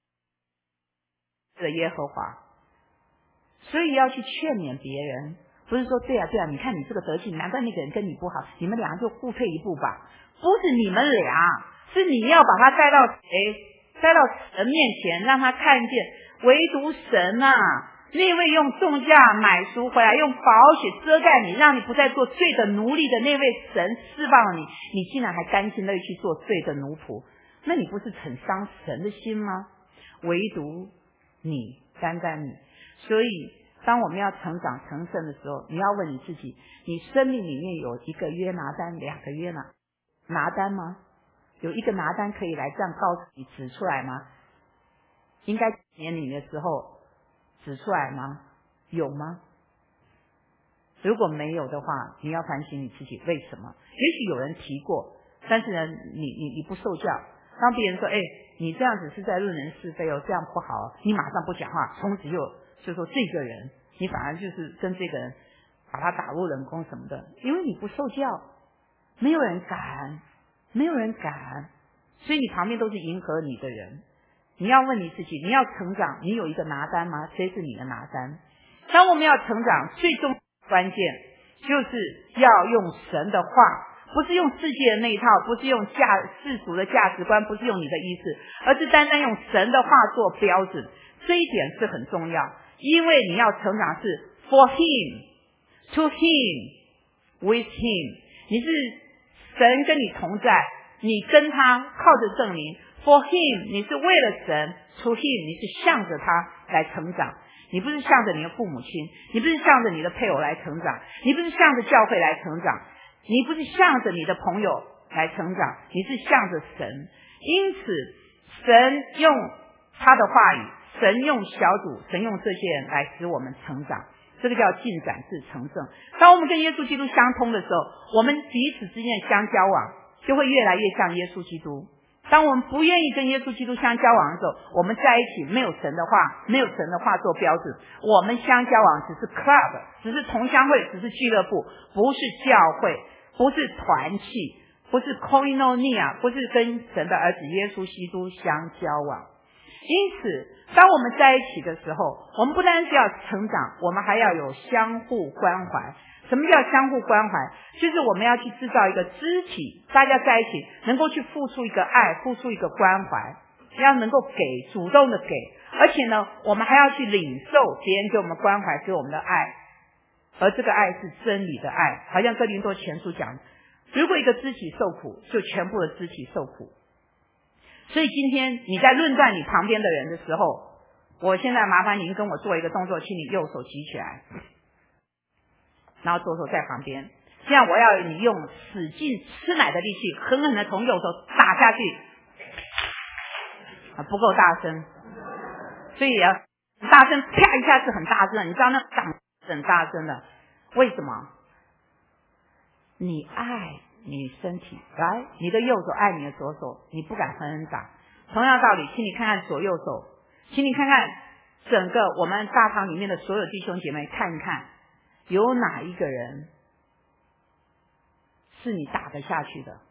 的耶和华。所以要去劝勉别人，不是说对啊，你看你这个德性，难怪那个人跟你不好，你们俩就互退一步吧。不是你们俩，是你要把他带到神面前，让他看见唯独神啊，那位用重价买赎回来，用宝血遮盖你，让你不再做罪的奴隶的那位神释放了你，你竟然还甘心乐意去做罪的奴仆，那你不是很伤神的心吗？唯独你，单单你。所以当我们要成长成圣的时候，你要问你自己，你生命里面有一个约拿单，两个约拿单吗？有一个拿单可以来这样告诉你指出来吗？应该年龄的时候指出来吗？有吗？如果没有的话，你要反省你自己为什么。也许有人提过，但是呢你不受教。当别人说你这样子是在论人是非哦，这样不好哦，你马上不讲话，从此就说这个人，你反而就是跟这个人把他打入冷宫什么的，因为你不受教，没有人敢，所以你旁边都是迎合你的人。你要问你自己，你要成长，你有一个拿单吗？谁是你的拿单？当我们要成长，最重要的关键就是要用神的话，不是用世界的那一套，不是用世俗的价值观，不是用你的意思，而是单单用神的话做标准。这一点是很重要，因为你要成长是 for him, to him, with him， 你是神跟你同在，你跟他靠着圣灵。For him， 你是为了神； to him， 你是向着他来成长。你不是向着你的父母亲，你不是向着你的配偶来成长，你不是向着教会来成长，你不是向着你的朋友来成长，你是向着神。因此，神用他的话语，神用小组，神用这些人来使我们成长。这个叫进展至成圣。当我们跟耶稣基督相通的时候，我们彼此之间相交往，就会越来越像耶稣基督。当我们不愿意跟耶稣基督相交往的时候，我们在一起没有神的话做标准，我们相交往只是 club， 只是同乡会，只是俱乐部，不是教会，不是团契，不是 koinonia， 不是跟神的儿子耶稣基督相交往。因此当我们在一起的时候，我们不单是要成长，我们还要有相互关怀。什么叫相互关怀？就是我们要去制造一个肢体，大家在一起能够去付出一个爱，付出一个关怀，要能够给，主动的给，而且呢我们还要去领受别人给我们关怀，给我们的爱，而这个爱是真理的爱。好像哥林多前书讲，如果一个肢体受苦，就全部的肢体受苦。所以今天你在论断你旁边的人的时候，我现在麻烦您跟我做一个动作，请你右手举起来，然后左手在旁边。现在我要你用使劲吃奶的力气，狠狠的从右手打下去。不够大声，所以大声啪一下是很大声的，你知道那打是很大声的。为什么？你爱你身体，来，你的右手爱你的左手，你不敢狠狠打。同样道理，请你看看左右手，请你看看整个我们大堂里面的所有弟兄姐妹，看一看有哪一个人是你打得下去的？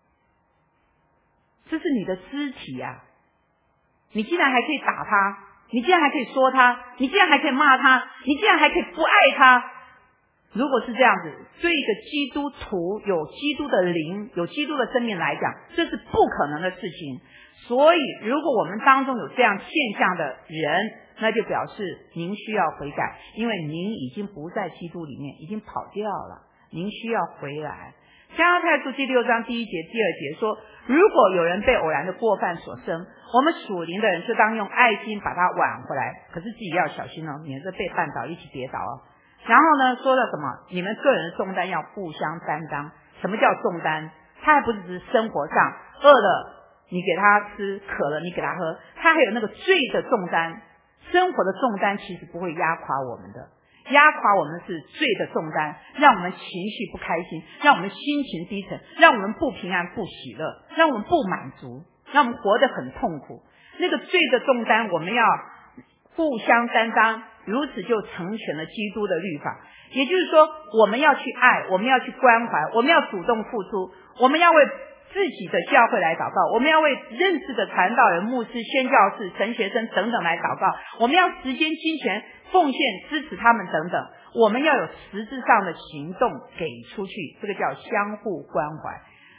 这是你的肢体啊，你竟然还可以打他，你竟然还可以说他，你竟然还可以骂他，你竟然还可以不爱他。如果是这样子，对一个基督徒有基督的灵，有基督的生命来讲，这是不可能的事情。所以如果我们当中有这样现象的人，那就表示您需要悔改，因为您已经不在基督里面，已经跑掉了，您需要回来。加拉太书第6章第1节第2节说，如果有人被偶然的过犯所生，我们属灵的人就当用爱心把他挽回来，可是自己要小心哦，免得被绊倒，一起跌倒哦。然后呢，说了什么？你们个人的重担要互相担当。什么叫重担？他还不是只是生活上饿了你给他吃，渴了你给他喝，他还有那个罪的重担。生活的重担其实不会压垮我们的，压垮我们是罪的重担，让我们情绪不开心，让我们心情低沉，让我们不平安不喜乐，让我们不满足，让我们活得很痛苦。那个罪的重担我们要互相担当，如此就成全了基督的律法。也就是说，我们要去爱，我们要去关怀，我们要主动付出，我们要为自己的教会来祷告，我们要为认识的传道人、牧师、宣教士、神学生等等来祷告，我们要时间、金钱奉献支持他们等等，我们要有实质上的行动给出去，这个叫相互关怀。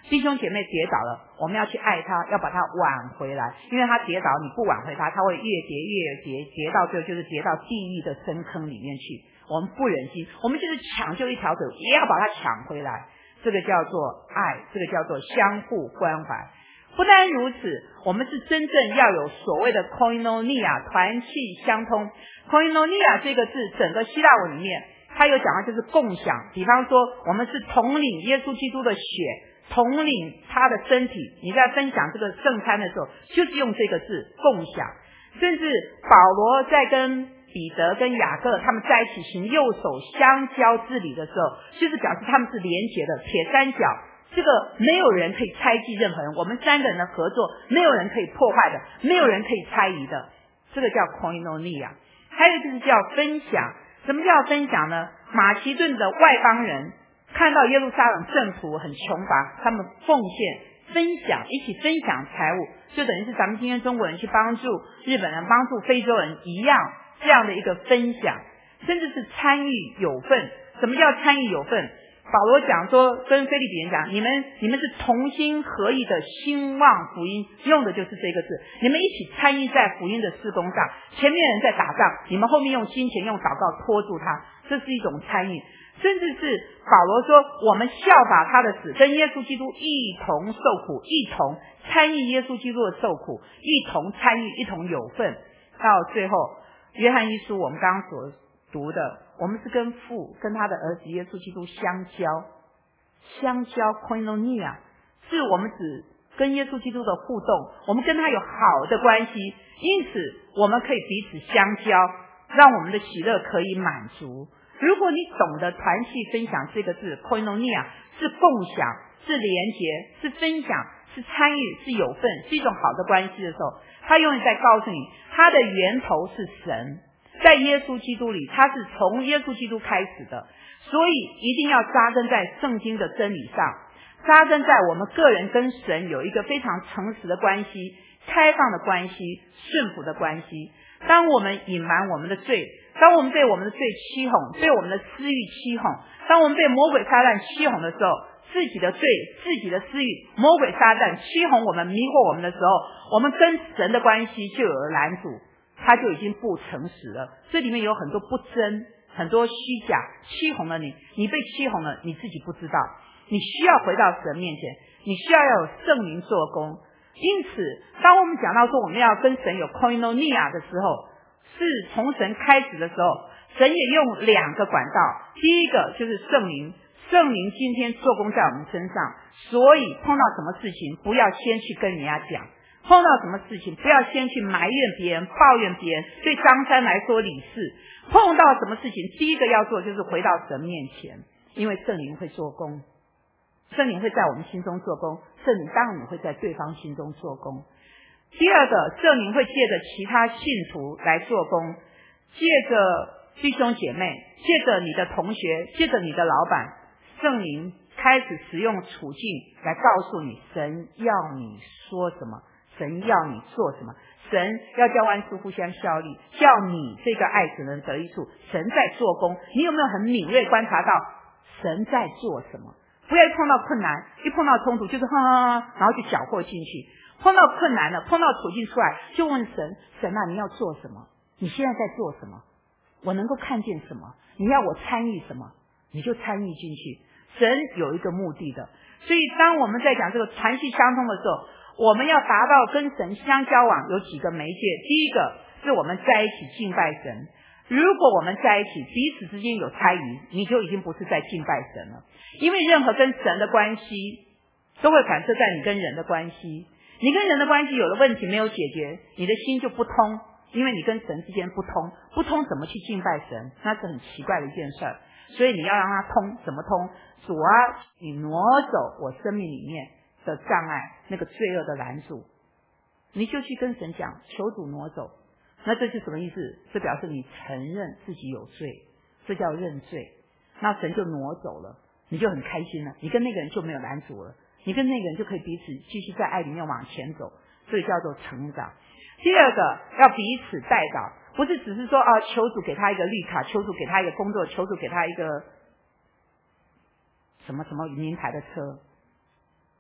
弟兄姐妹跌倒了，我们要去爱他，要把他挽回来，因为他跌倒，你不挽回他，他会越跌，跌到最后就是跌到地狱的深坑里面去。我们不忍心，我们就是抢救一条狗，也要把它抢回来。这个叫做爱，这个叫做相互关怀。不单如此，我们是真正要有所谓的 koinonia， 团契相通。koinonia 这个字，整个希腊文里面，它有讲到就是共享。比方说，我们是统领耶稣基督的血，统领他的身体。你在分享这个圣餐的时候，就是用这个字共享。甚至保罗在跟彼得跟雅各他们在一起行右手相交治理的时候，就是表示他们是连结的铁三角，这个没有人可以猜忌任何人，我们三个人的合作没有人可以破坏的，没有人可以猜疑的，这个叫 koinonia。 还有就是叫分享。什么叫分享呢？马其顿的外邦人看到耶路撒冷政府很穷乏，他们奉献分享，一起分享财物，就等于是咱们今天中国人去帮助日本人帮助非洲人一样，这样的一个分享，甚至是参与有份。什么叫参与有份？保罗讲说，跟腓立比人讲，你们是同心合意的兴旺福音，用的就是这个字。你们一起参与在福音的事工上，前面人在打仗，你们后面用金钱用祷告拖住他，这是一种参与。甚至是保罗说，我们效法他的死，跟耶稣基督一同受苦，一同参与耶稣基督的受苦，一同参与，一同有份。到最后约翰一书我们刚刚所读的，我们是跟父跟他的儿子耶稣基督相交 koinonia， 是我们只跟耶稣基督的互动，我们跟他有好的关系，因此我们可以彼此相交，让我们的喜乐可以满足。如果你懂得团契分享这个字 koinonia， 是共享，是连结，是分享，是参与，是有份，是一种好的关系的时候，他永远在告诉你，他的源头是神，在耶稣基督里，他是从耶稣基督开始的。所以一定要扎根在圣经的真理上，扎根在我们个人跟神有一个非常诚实的关系，开放的关系，顺服的关系。当我们隐瞒我们的罪，当我们被我们的罪欺哄，被我们的私欲欺哄，当我们被魔鬼撒旦欺哄的时候，自己的罪，自己的私欲，魔鬼撒旦欺哄我们，迷惑我们的时候，我们跟神的关系就有了拦阻，他就已经不诚实了。这里面有很多不真，很多虚假，欺哄了你，你被欺哄了，你自己不知道。你需要回到神面前，你需要有圣灵做工。因此当我们讲到说我们要跟神有 koinonia 的时候，是从神开始的时候，神也用两个管道。第一个就是圣灵，圣灵今天做工在我们身上，所以碰到什么事情不要先去跟人家讲，碰到什么事情不要先去埋怨别人，抱怨别人，对张三来说理事。碰到什么事情第一个要做就是回到神面前，因为圣灵会做工，圣灵会在我们心中做工，圣灵当然也会在对方心中做工。第二个，圣灵会借着其他信徒来做工，借着弟兄姐妹，借着你的同学，借着你的老板，圣灵开始使用处境来告诉你神要你说什么，神要你做什么，神要叫万事互相效力，叫你这个爱子能得益处。神在做工，你有没有很敏锐观察到神在做什么？不要一碰到困难，一碰到冲突就是然后就搅和进去。碰到困难了，碰到处境出来，就问神，神啊，你要做什么？你现在在做什么？我能够看见什么？你要我参与什么？你就参与进去。神有一个目的的。所以当我们在讲这个团契相通的时候，我们要达到跟神相交往有几个媒介。第一个是我们在一起敬拜神。如果我们在一起彼此之间有猜疑，你就已经不是在敬拜神了。因为任何跟神的关系都会反射在你跟人的关系，你跟人的关系有了问题没有解决，你的心就不通，因为你跟神之间不通怎么去敬拜神？那是很奇怪的一件事儿。所以你要让它通，怎么通？主啊，你挪走我生命里面的障碍，那个罪恶的拦阻，你就去跟神讲，求主挪走。那这是什么意思？这表示你承认自己有罪，这叫认罪。那神就挪走了，你就很开心了，你跟那个人就没有拦阻了，你跟那个人就可以彼此继续在爱里面往前走，这叫做成长。第二个，要彼此带导，不是只是说求主给他一个绿卡，求主给他一个工作，求主给他一个什么什么名牌的车。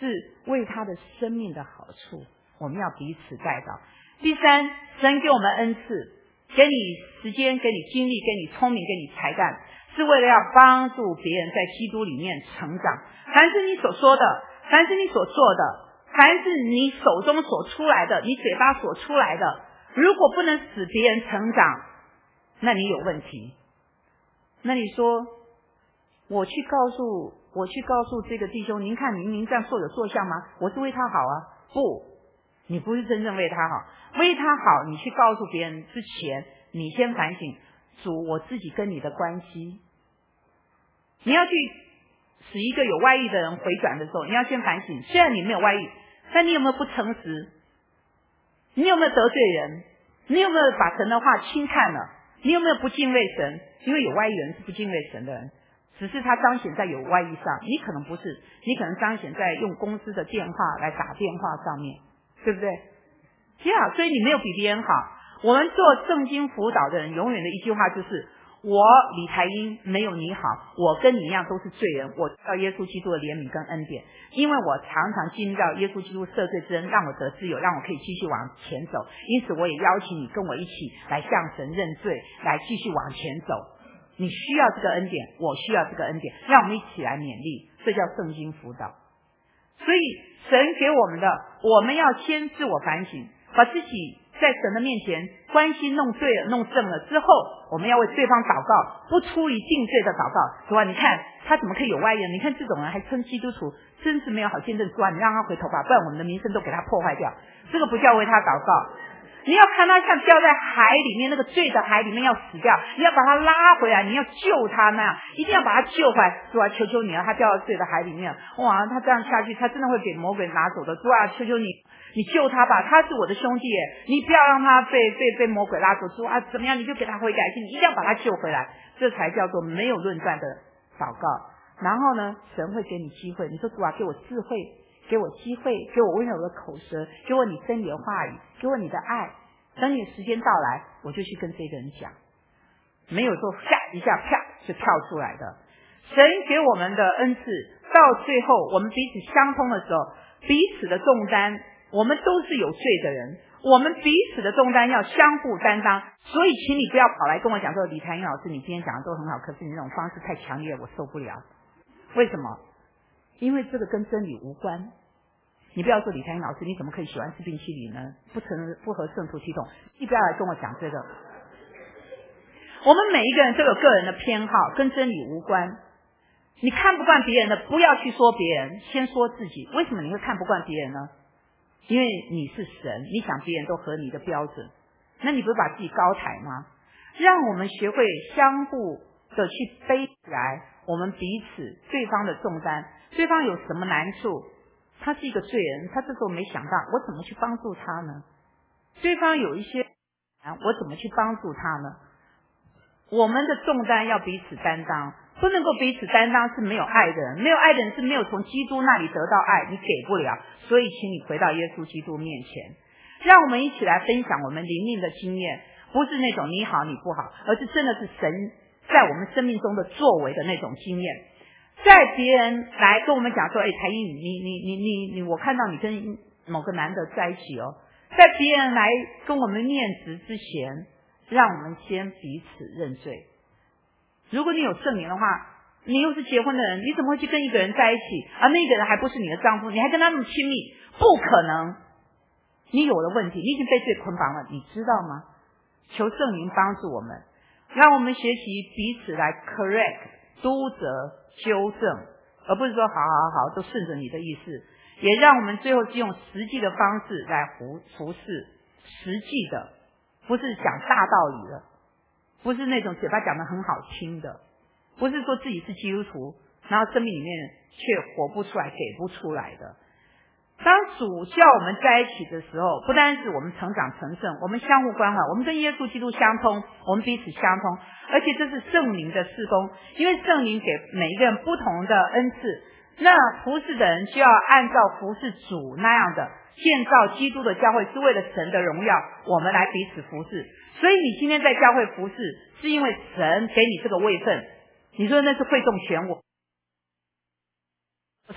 是为他的生命的好处，我们要彼此带导。第三，神给我们恩赐，给你时间，给你精力，给你聪明，给你才干，是为了要帮助别人在基督里面成长。凡是你所说的，凡是你所做的，凡是你手中所出来的，你嘴巴所出来的，如果不能使别人成长，那你有问题。那你说我去告诉这个弟兄，您看明明这样做有做相吗？我是为他好啊。不，你不是真正为他好。为他好，你去告诉别人之前，你先反省，主，我自己跟你的关系。你要去使一个有外遇的人回转的时候，你要先反省，虽然你没有外遇，但你有没有不诚实？你有没有得罪人？你有没有把神的话轻看了？你有没有不敬畏神？因为有外遇人是不敬畏神的人，只是他彰显在有外遇上，你可能不是，你可能彰显在用公司的电话来打电话上面，对不对？所以你没有比别人好。我们做圣经辅导的人永远的一句话就是，我李台英没有你好，我跟你一样都是罪人，我知道耶稣基督的怜悯跟恩典，因为我常常经历到耶稣基督赦罪之恩，让我得自由，让我可以继续往前走。因此我也邀请你跟我一起来向神认罪，来继续往前走。你需要这个恩典，我需要这个恩典，让我们一起来勉励，这叫圣经辅导。所以神给我们的，我们要先自我反省，把自己在神的面前关系弄对了弄正了之后，我们要为对方祷告，不出于定罪的祷告。主啊，你看他怎么可以有外遇？你看这种人还称基督徒，真是没有好见证。主啊，你让他回头吧，不然我们的名声都给他破坏掉。这个不叫为他祷告。你要看他像掉在海里面，那个罪的海里面要死掉，你要把他拉回来，你要救他，那样一定要把他救回来。主啊，求求你了，他掉到罪的海里面，哇，他这样下去，他真的会给魔鬼拿走的。主啊，求求你，你救他吧，他是我的兄弟耶，你不要让他被魔鬼拉走。主啊，怎么样你就给他悔改信，你一定要把他救回来，这才叫做没有论断的祷告。然后呢，神会给你机会，你说主啊，给我智慧，给我机会，给我温柔的口舌，给我你真理的话语，给我你的爱。等你时间到来，我就去跟这个人讲，没有说啪一下啪就跳出来的。神给我们的恩赐，到最后我们彼此相通的时候，彼此的重担，我们都是有罪的人，我们彼此的重担要相互担当。所以请你不要跑来跟我讲说，李谭英老师你今天讲的都很好，可是你那种方式太强烈，我受不了。为什么？因为这个跟真理无关。你不要说李谭英老师你怎么可以喜欢吃冰淇淋呢？不合圣徒系统，你不要来跟我讲这个。我们每一个人都有个人的偏好，跟真理无关。你看不惯别人的，不要去说别人，先说自己。为什么你会看不惯别人呢？因为你是神，你想别人都合你的标准，那你不是把自己高抬吗？让我们学会相互的去背起来我们彼此对方的重担，对方有什么难处，他是一个罪人，他这时候没想到我怎么去帮助他呢？对方有一些我怎么去帮助他呢？我们的重担要彼此担当，不能够彼此担当是没有爱的人，没有爱的人是没有从基督那里得到爱，你给不了。所以请你回到耶稣基督面前，让我们一起来分享我们灵命的经验，不是那种你好你不好，而是真的是神在我们生命中的作为的那种经验。在别人来跟我们讲说，台英你我看到你跟某个男的在一起哦，在别人来跟我们念职之前，让我们先彼此认罪。如果你有圣灵的话，你又是结婚的人，你怎么会去跟一个人在一起，而那个人还不是你的丈夫，你还跟他那么亲密？不可能，你有了问题，你已经被罪捆绑了，你知道吗？求圣灵帮助我们，让我们学习彼此来 correct 督责纠正，而不是说好都顺着你的意思，也让我们最后是用实际的方式来服侍，实际的，不是讲大道理的，不是那种嘴巴讲得很好听的，不是说自己是基督徒，然后生命里面却活不出来，给不出来的。当主叫我们在一起的时候，不单是我们成长成圣，我们相互关怀，我们跟耶稣基督相通，我们彼此相通，而且这是圣灵的事工，因为圣灵给每一个人不同的恩赐，那服侍的人就要按照服侍主那样的建造基督的教会，是为了神的荣耀，我们来彼此服侍。所以你今天在教会服侍，是因为神给你这个位分，你说那是会众选我，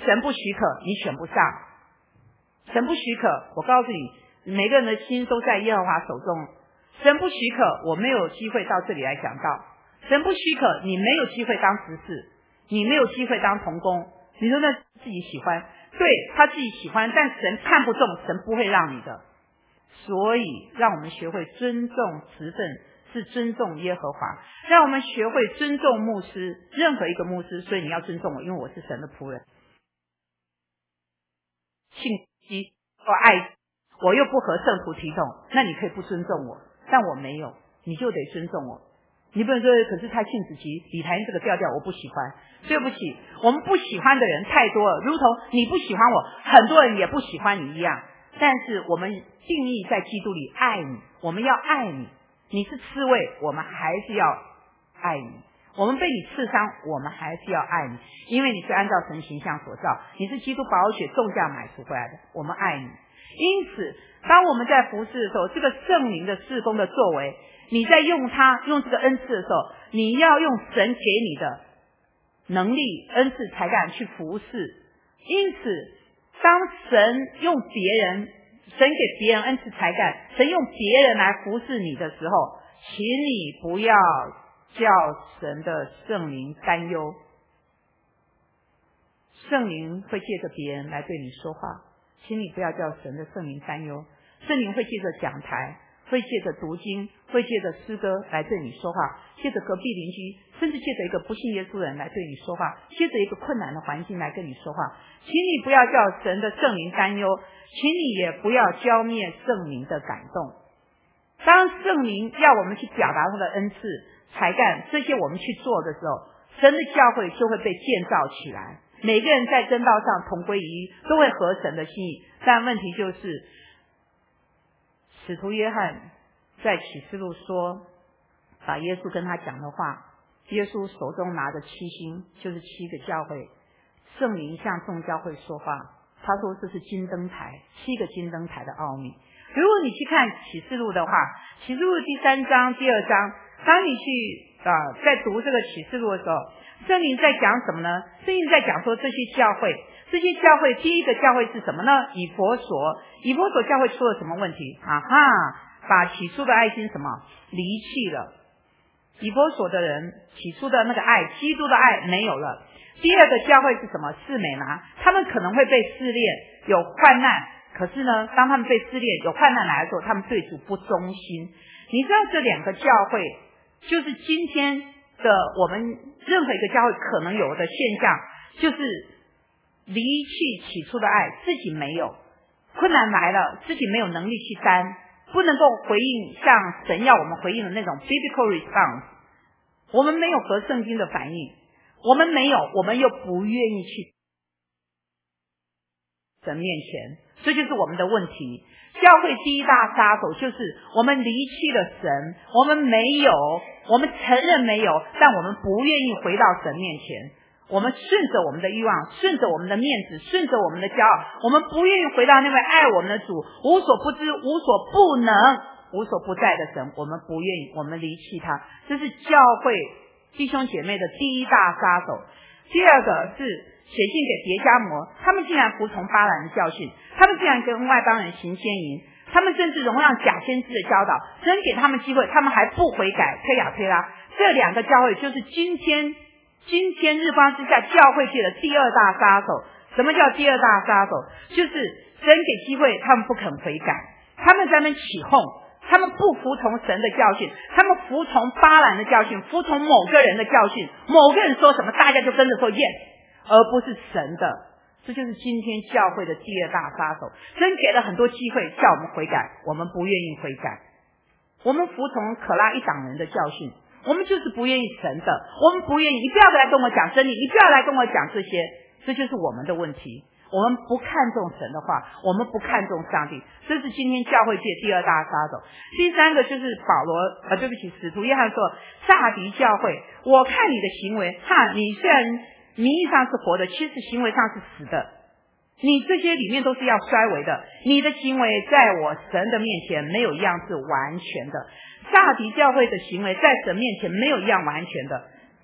神不许可，你选不上。神不许可，我告诉你，每个人的心都在耶和华手中。神不许可，我没有机会到这里来讲道。神不许可，你没有机会当执事，你没有机会当同工。你说那自己喜欢，对，他自己喜欢，但神看不中，神不会让你的。所以让我们学会尊重职分，是尊重耶和华。让我们学会尊重牧师，任何一个牧师。所以你要尊重我，因为我是神的仆人。信息或爱，我又不合圣徒体统，那你可以不尊重我，但我没有，你就得尊重我。你不能说可是他信子集礼坛这个调调我不喜欢。对不起，我们不喜欢的人太多了，如同你不喜欢我，很多人也不喜欢你一样。但是我们定义在基督里爱你，我们要爱你。你是刺猬，我们还是要爱你。我们被你刺伤，我们还是要爱你，因为你是按照神形象所造，你是基督宝血重价买赎回来的，我们爱你。因此当我们在服侍的时候，这个圣灵的事工的作为，你在用它用这个恩赐的时候，你要用神给你的能力恩赐才敢去服侍。因此当神用别人，神给别人恩赐才干，神用别人来服侍你的时候，请你不要叫神的圣灵担忧。圣灵会借着别人来对你说话，请你不要叫神的圣灵担忧。圣灵会借着讲台，会借着读经，会借着诗歌来对你说话，借着隔壁邻居，甚至借着一个不信耶稣的人来对你说话，借着一个困难的环境来跟你说话。请你不要叫神的圣灵担忧，请你也不要浇灭圣灵的感动。当圣灵要我们去表达他的恩赐才干，这些我们去做的时候，神的教会就会被建造起来，每个人在真道上同归于一，都会合神的心意。但问题就是使徒约翰在启示录说，把耶稣跟他讲的话，耶稣手中拿着7星，就是7个教会，圣灵向众教会说话，他说这是金灯台，7个金灯台的奥秘。如果你去看启示录的话，启示录第3章第2章，当你去在读这个启示录的时候，圣灵在讲什么呢？圣灵在讲说这些教会，第一个教会是什么呢？以弗所教会出了什么问题？把起初的爱心什么离弃了。以弗所的人起初的那个爱，基督的爱没有了。第二个教会是什么？士美拿，他们可能会被试炼，有患难，可是呢，当他们被试炼有患难来的时候，他们对主不忠心。你知道这2个教会就是今天的我们任何一个教会可能有的现象，就是离弃起初的爱，自己没有，困难来了自己没有能力去担，不能够回应像神要我们回应的那种 biblical response， 我们没有合圣经的反应，我们又不愿意去神面前，这就是我们的问题。教会第一大杀手就是我们离弃了神，我们承认没有，但我们不愿意回到神面前，我们顺着我们的欲望，顺着我们的面子，顺着我们的骄傲，我们不愿意回到那位爱我们的主，无所不知，无所不能，无所不在的神，我们不愿意，我们离弃他。这是教会弟兄姐妹的第一大杀手。第二个是写信给别迦摩，他们竟然服从巴兰的教训，他们竟然跟外邦人行奸淫，他们甚至容让假先知的教导，神给他们机会，他们还不悔改，推呀推拉。这2个教会就是今天日光之下教会界的第二大杀手。什么叫第二大杀手？就是神给机会，他们不肯悔改，他们在那边起哄，他们不服从神的教训，他们服从巴兰的教训，服从某个人的教训，某个人说什么大家就跟着说 yes， 而不是神的。这就是今天教会的第二大杀手。神给了很多机会叫我们悔改，我们不愿意悔改，我们服从可拉一党人的教训，我们就是不愿意神的，我们不愿意，你不要来跟我讲真理，你不要来跟我讲这些，这就是我们的问题。我们不看重神的话，我们不看重上帝，这是今天教会界第二大杀手。第3个就是使徒约翰说，撒狄教会，我看你的行为，你虽然名义上是活的，其实行为上是死的，你这些里面都是要衰微的，你的行为在我神的面前没有一样是完全的。撒狄教会的行为在神面前没有一样完全的。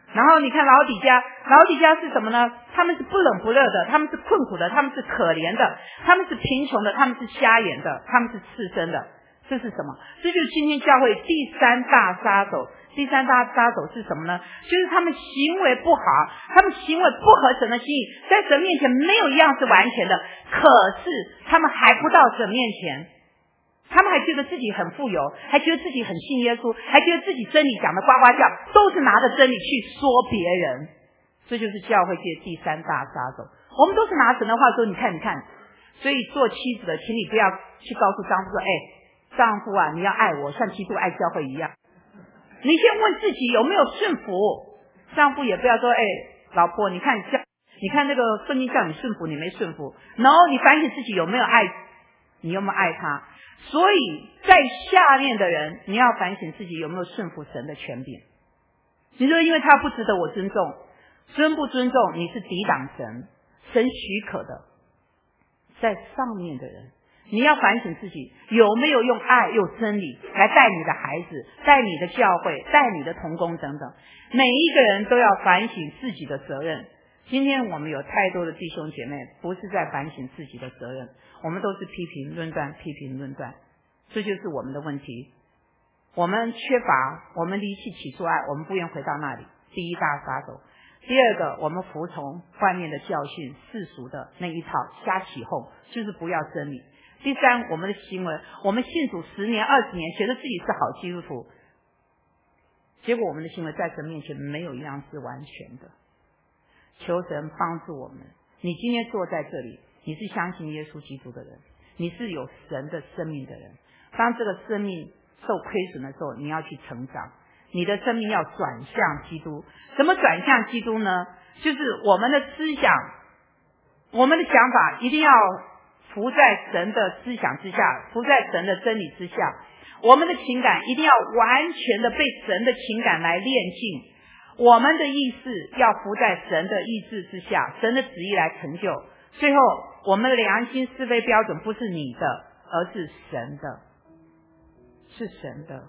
然后你看老底嘉是什么呢？他们是不冷不热的，他们是困苦的，他们是可怜的，他们是贫穷的，他们是瞎眼的，他们是赤身的。这是什么？这就是今天教会第三大杀手。第三大杀手是什么呢？就是他们行为不好，他们行为不合神的心意，在神面前没有一样是完全的，可是他们还不到神面前，他们还觉得自己很富有，还觉得自己很信耶稣，还觉得自己真理讲的呱呱叫，都是拿着真理去说别人。这就是教会界第三大杀手。我们都是拿神的话说，你看，所以做妻子的，请你不要去告诉丈夫说，丈夫啊，你要爱我，像基督爱教会一样。你先问自己有没有顺服，丈夫也不要说，老婆，你看那个圣经叫你顺服，你没顺服。然后你反省自己有没有爱，你有没有爱他。所以在下面的人，你要反省自己有没有顺服神的权柄。你说因为他不值得我尊重，尊不尊重你是抵挡神许可的。在上面的人，你要反省自己有没有用爱用真理来带你的孩子，带你的教会，带你的同工等等。每一个人都要反省自己的责任。今天我们有太多的弟兄姐妹不是在反省自己的责任，我们都是批评论断，这就是我们的问题。我们缺乏，我们离弃起初爱，我们不愿回到那里，第一大杀手。第二个，我们服从外面的教训，世俗的那一套，瞎起哄，就是不要真理。第三，我们的行为，我们信主10年20年，觉得自己是好基督徒，结果我们的行为在神面前没有一样是完全的。求神帮助我们。你今天坐在这里，你是相信耶稣基督的人，你是有神的生命的人。当这个生命受亏损的时候，你要去成长，你的生命要转向基督。怎么转向基督呢？就是我们的思想，我们的想法一定要服在神的思想之下，服在神的真理之下。我们的情感一定要完全的被神的情感来炼净，我们的意识要服在神的意志之下，神的旨意来成就。最后我们的良心是非标准不是你的，而是神的，是神的，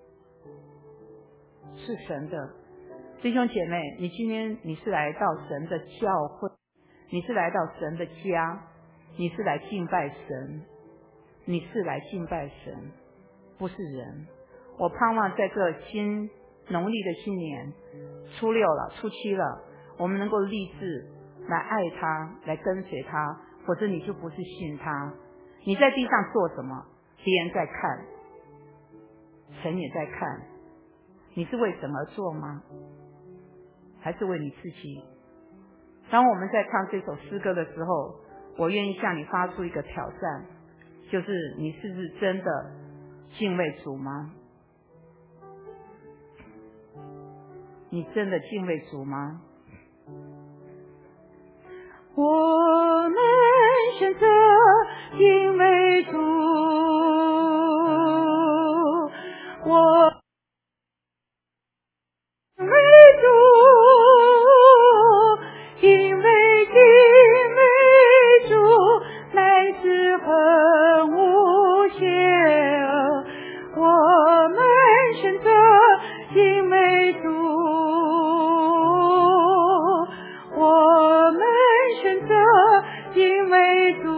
是神的。弟兄姐妹，你今天你是来到神的教会，你是来到神的家，你是来敬拜神，你是来敬拜神，不是人。我盼望在这新农历的新年初6了，初7了，我们能够立志来爱他，来跟随他，否则你就不是信他。你在地上做什么，别人在看，神也在看。你是为神而做吗？还是为你自己？当我们在唱这首诗歌的时候，我愿意向你发出一个挑战，就是你是不是真的敬畏主吗？你真的敬畏主吗？
我们选择敬畏主，我敬畏主，因为敬畏主乃是恨无邪恶。我们选择敬畏主，我们选择敬畏主，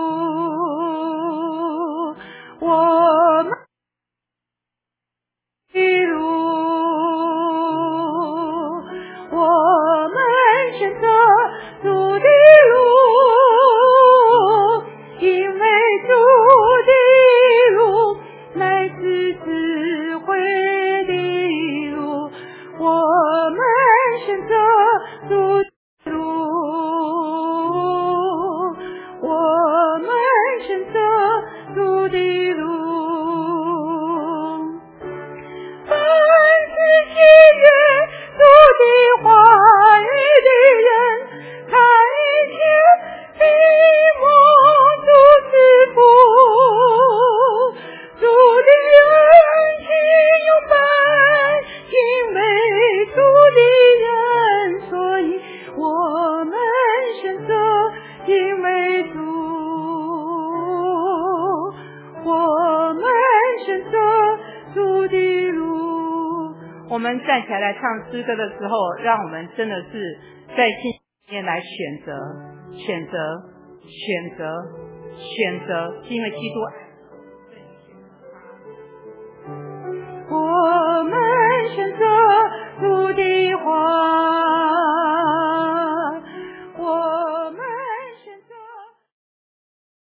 我们的路，我们选择主的路，因为主的路乃是智慧的路，我们选择主的路，我们选择主的路。凡是喜悦主的话语的人，他一切必蒙主赐福。主的人心有百敬畏主的人，所以我们选择敬畏主，我们选择主的路，
我们站起来来唱诗歌的时候，让我们真的是在心里面来选择，因为基督爱
我们选择主的话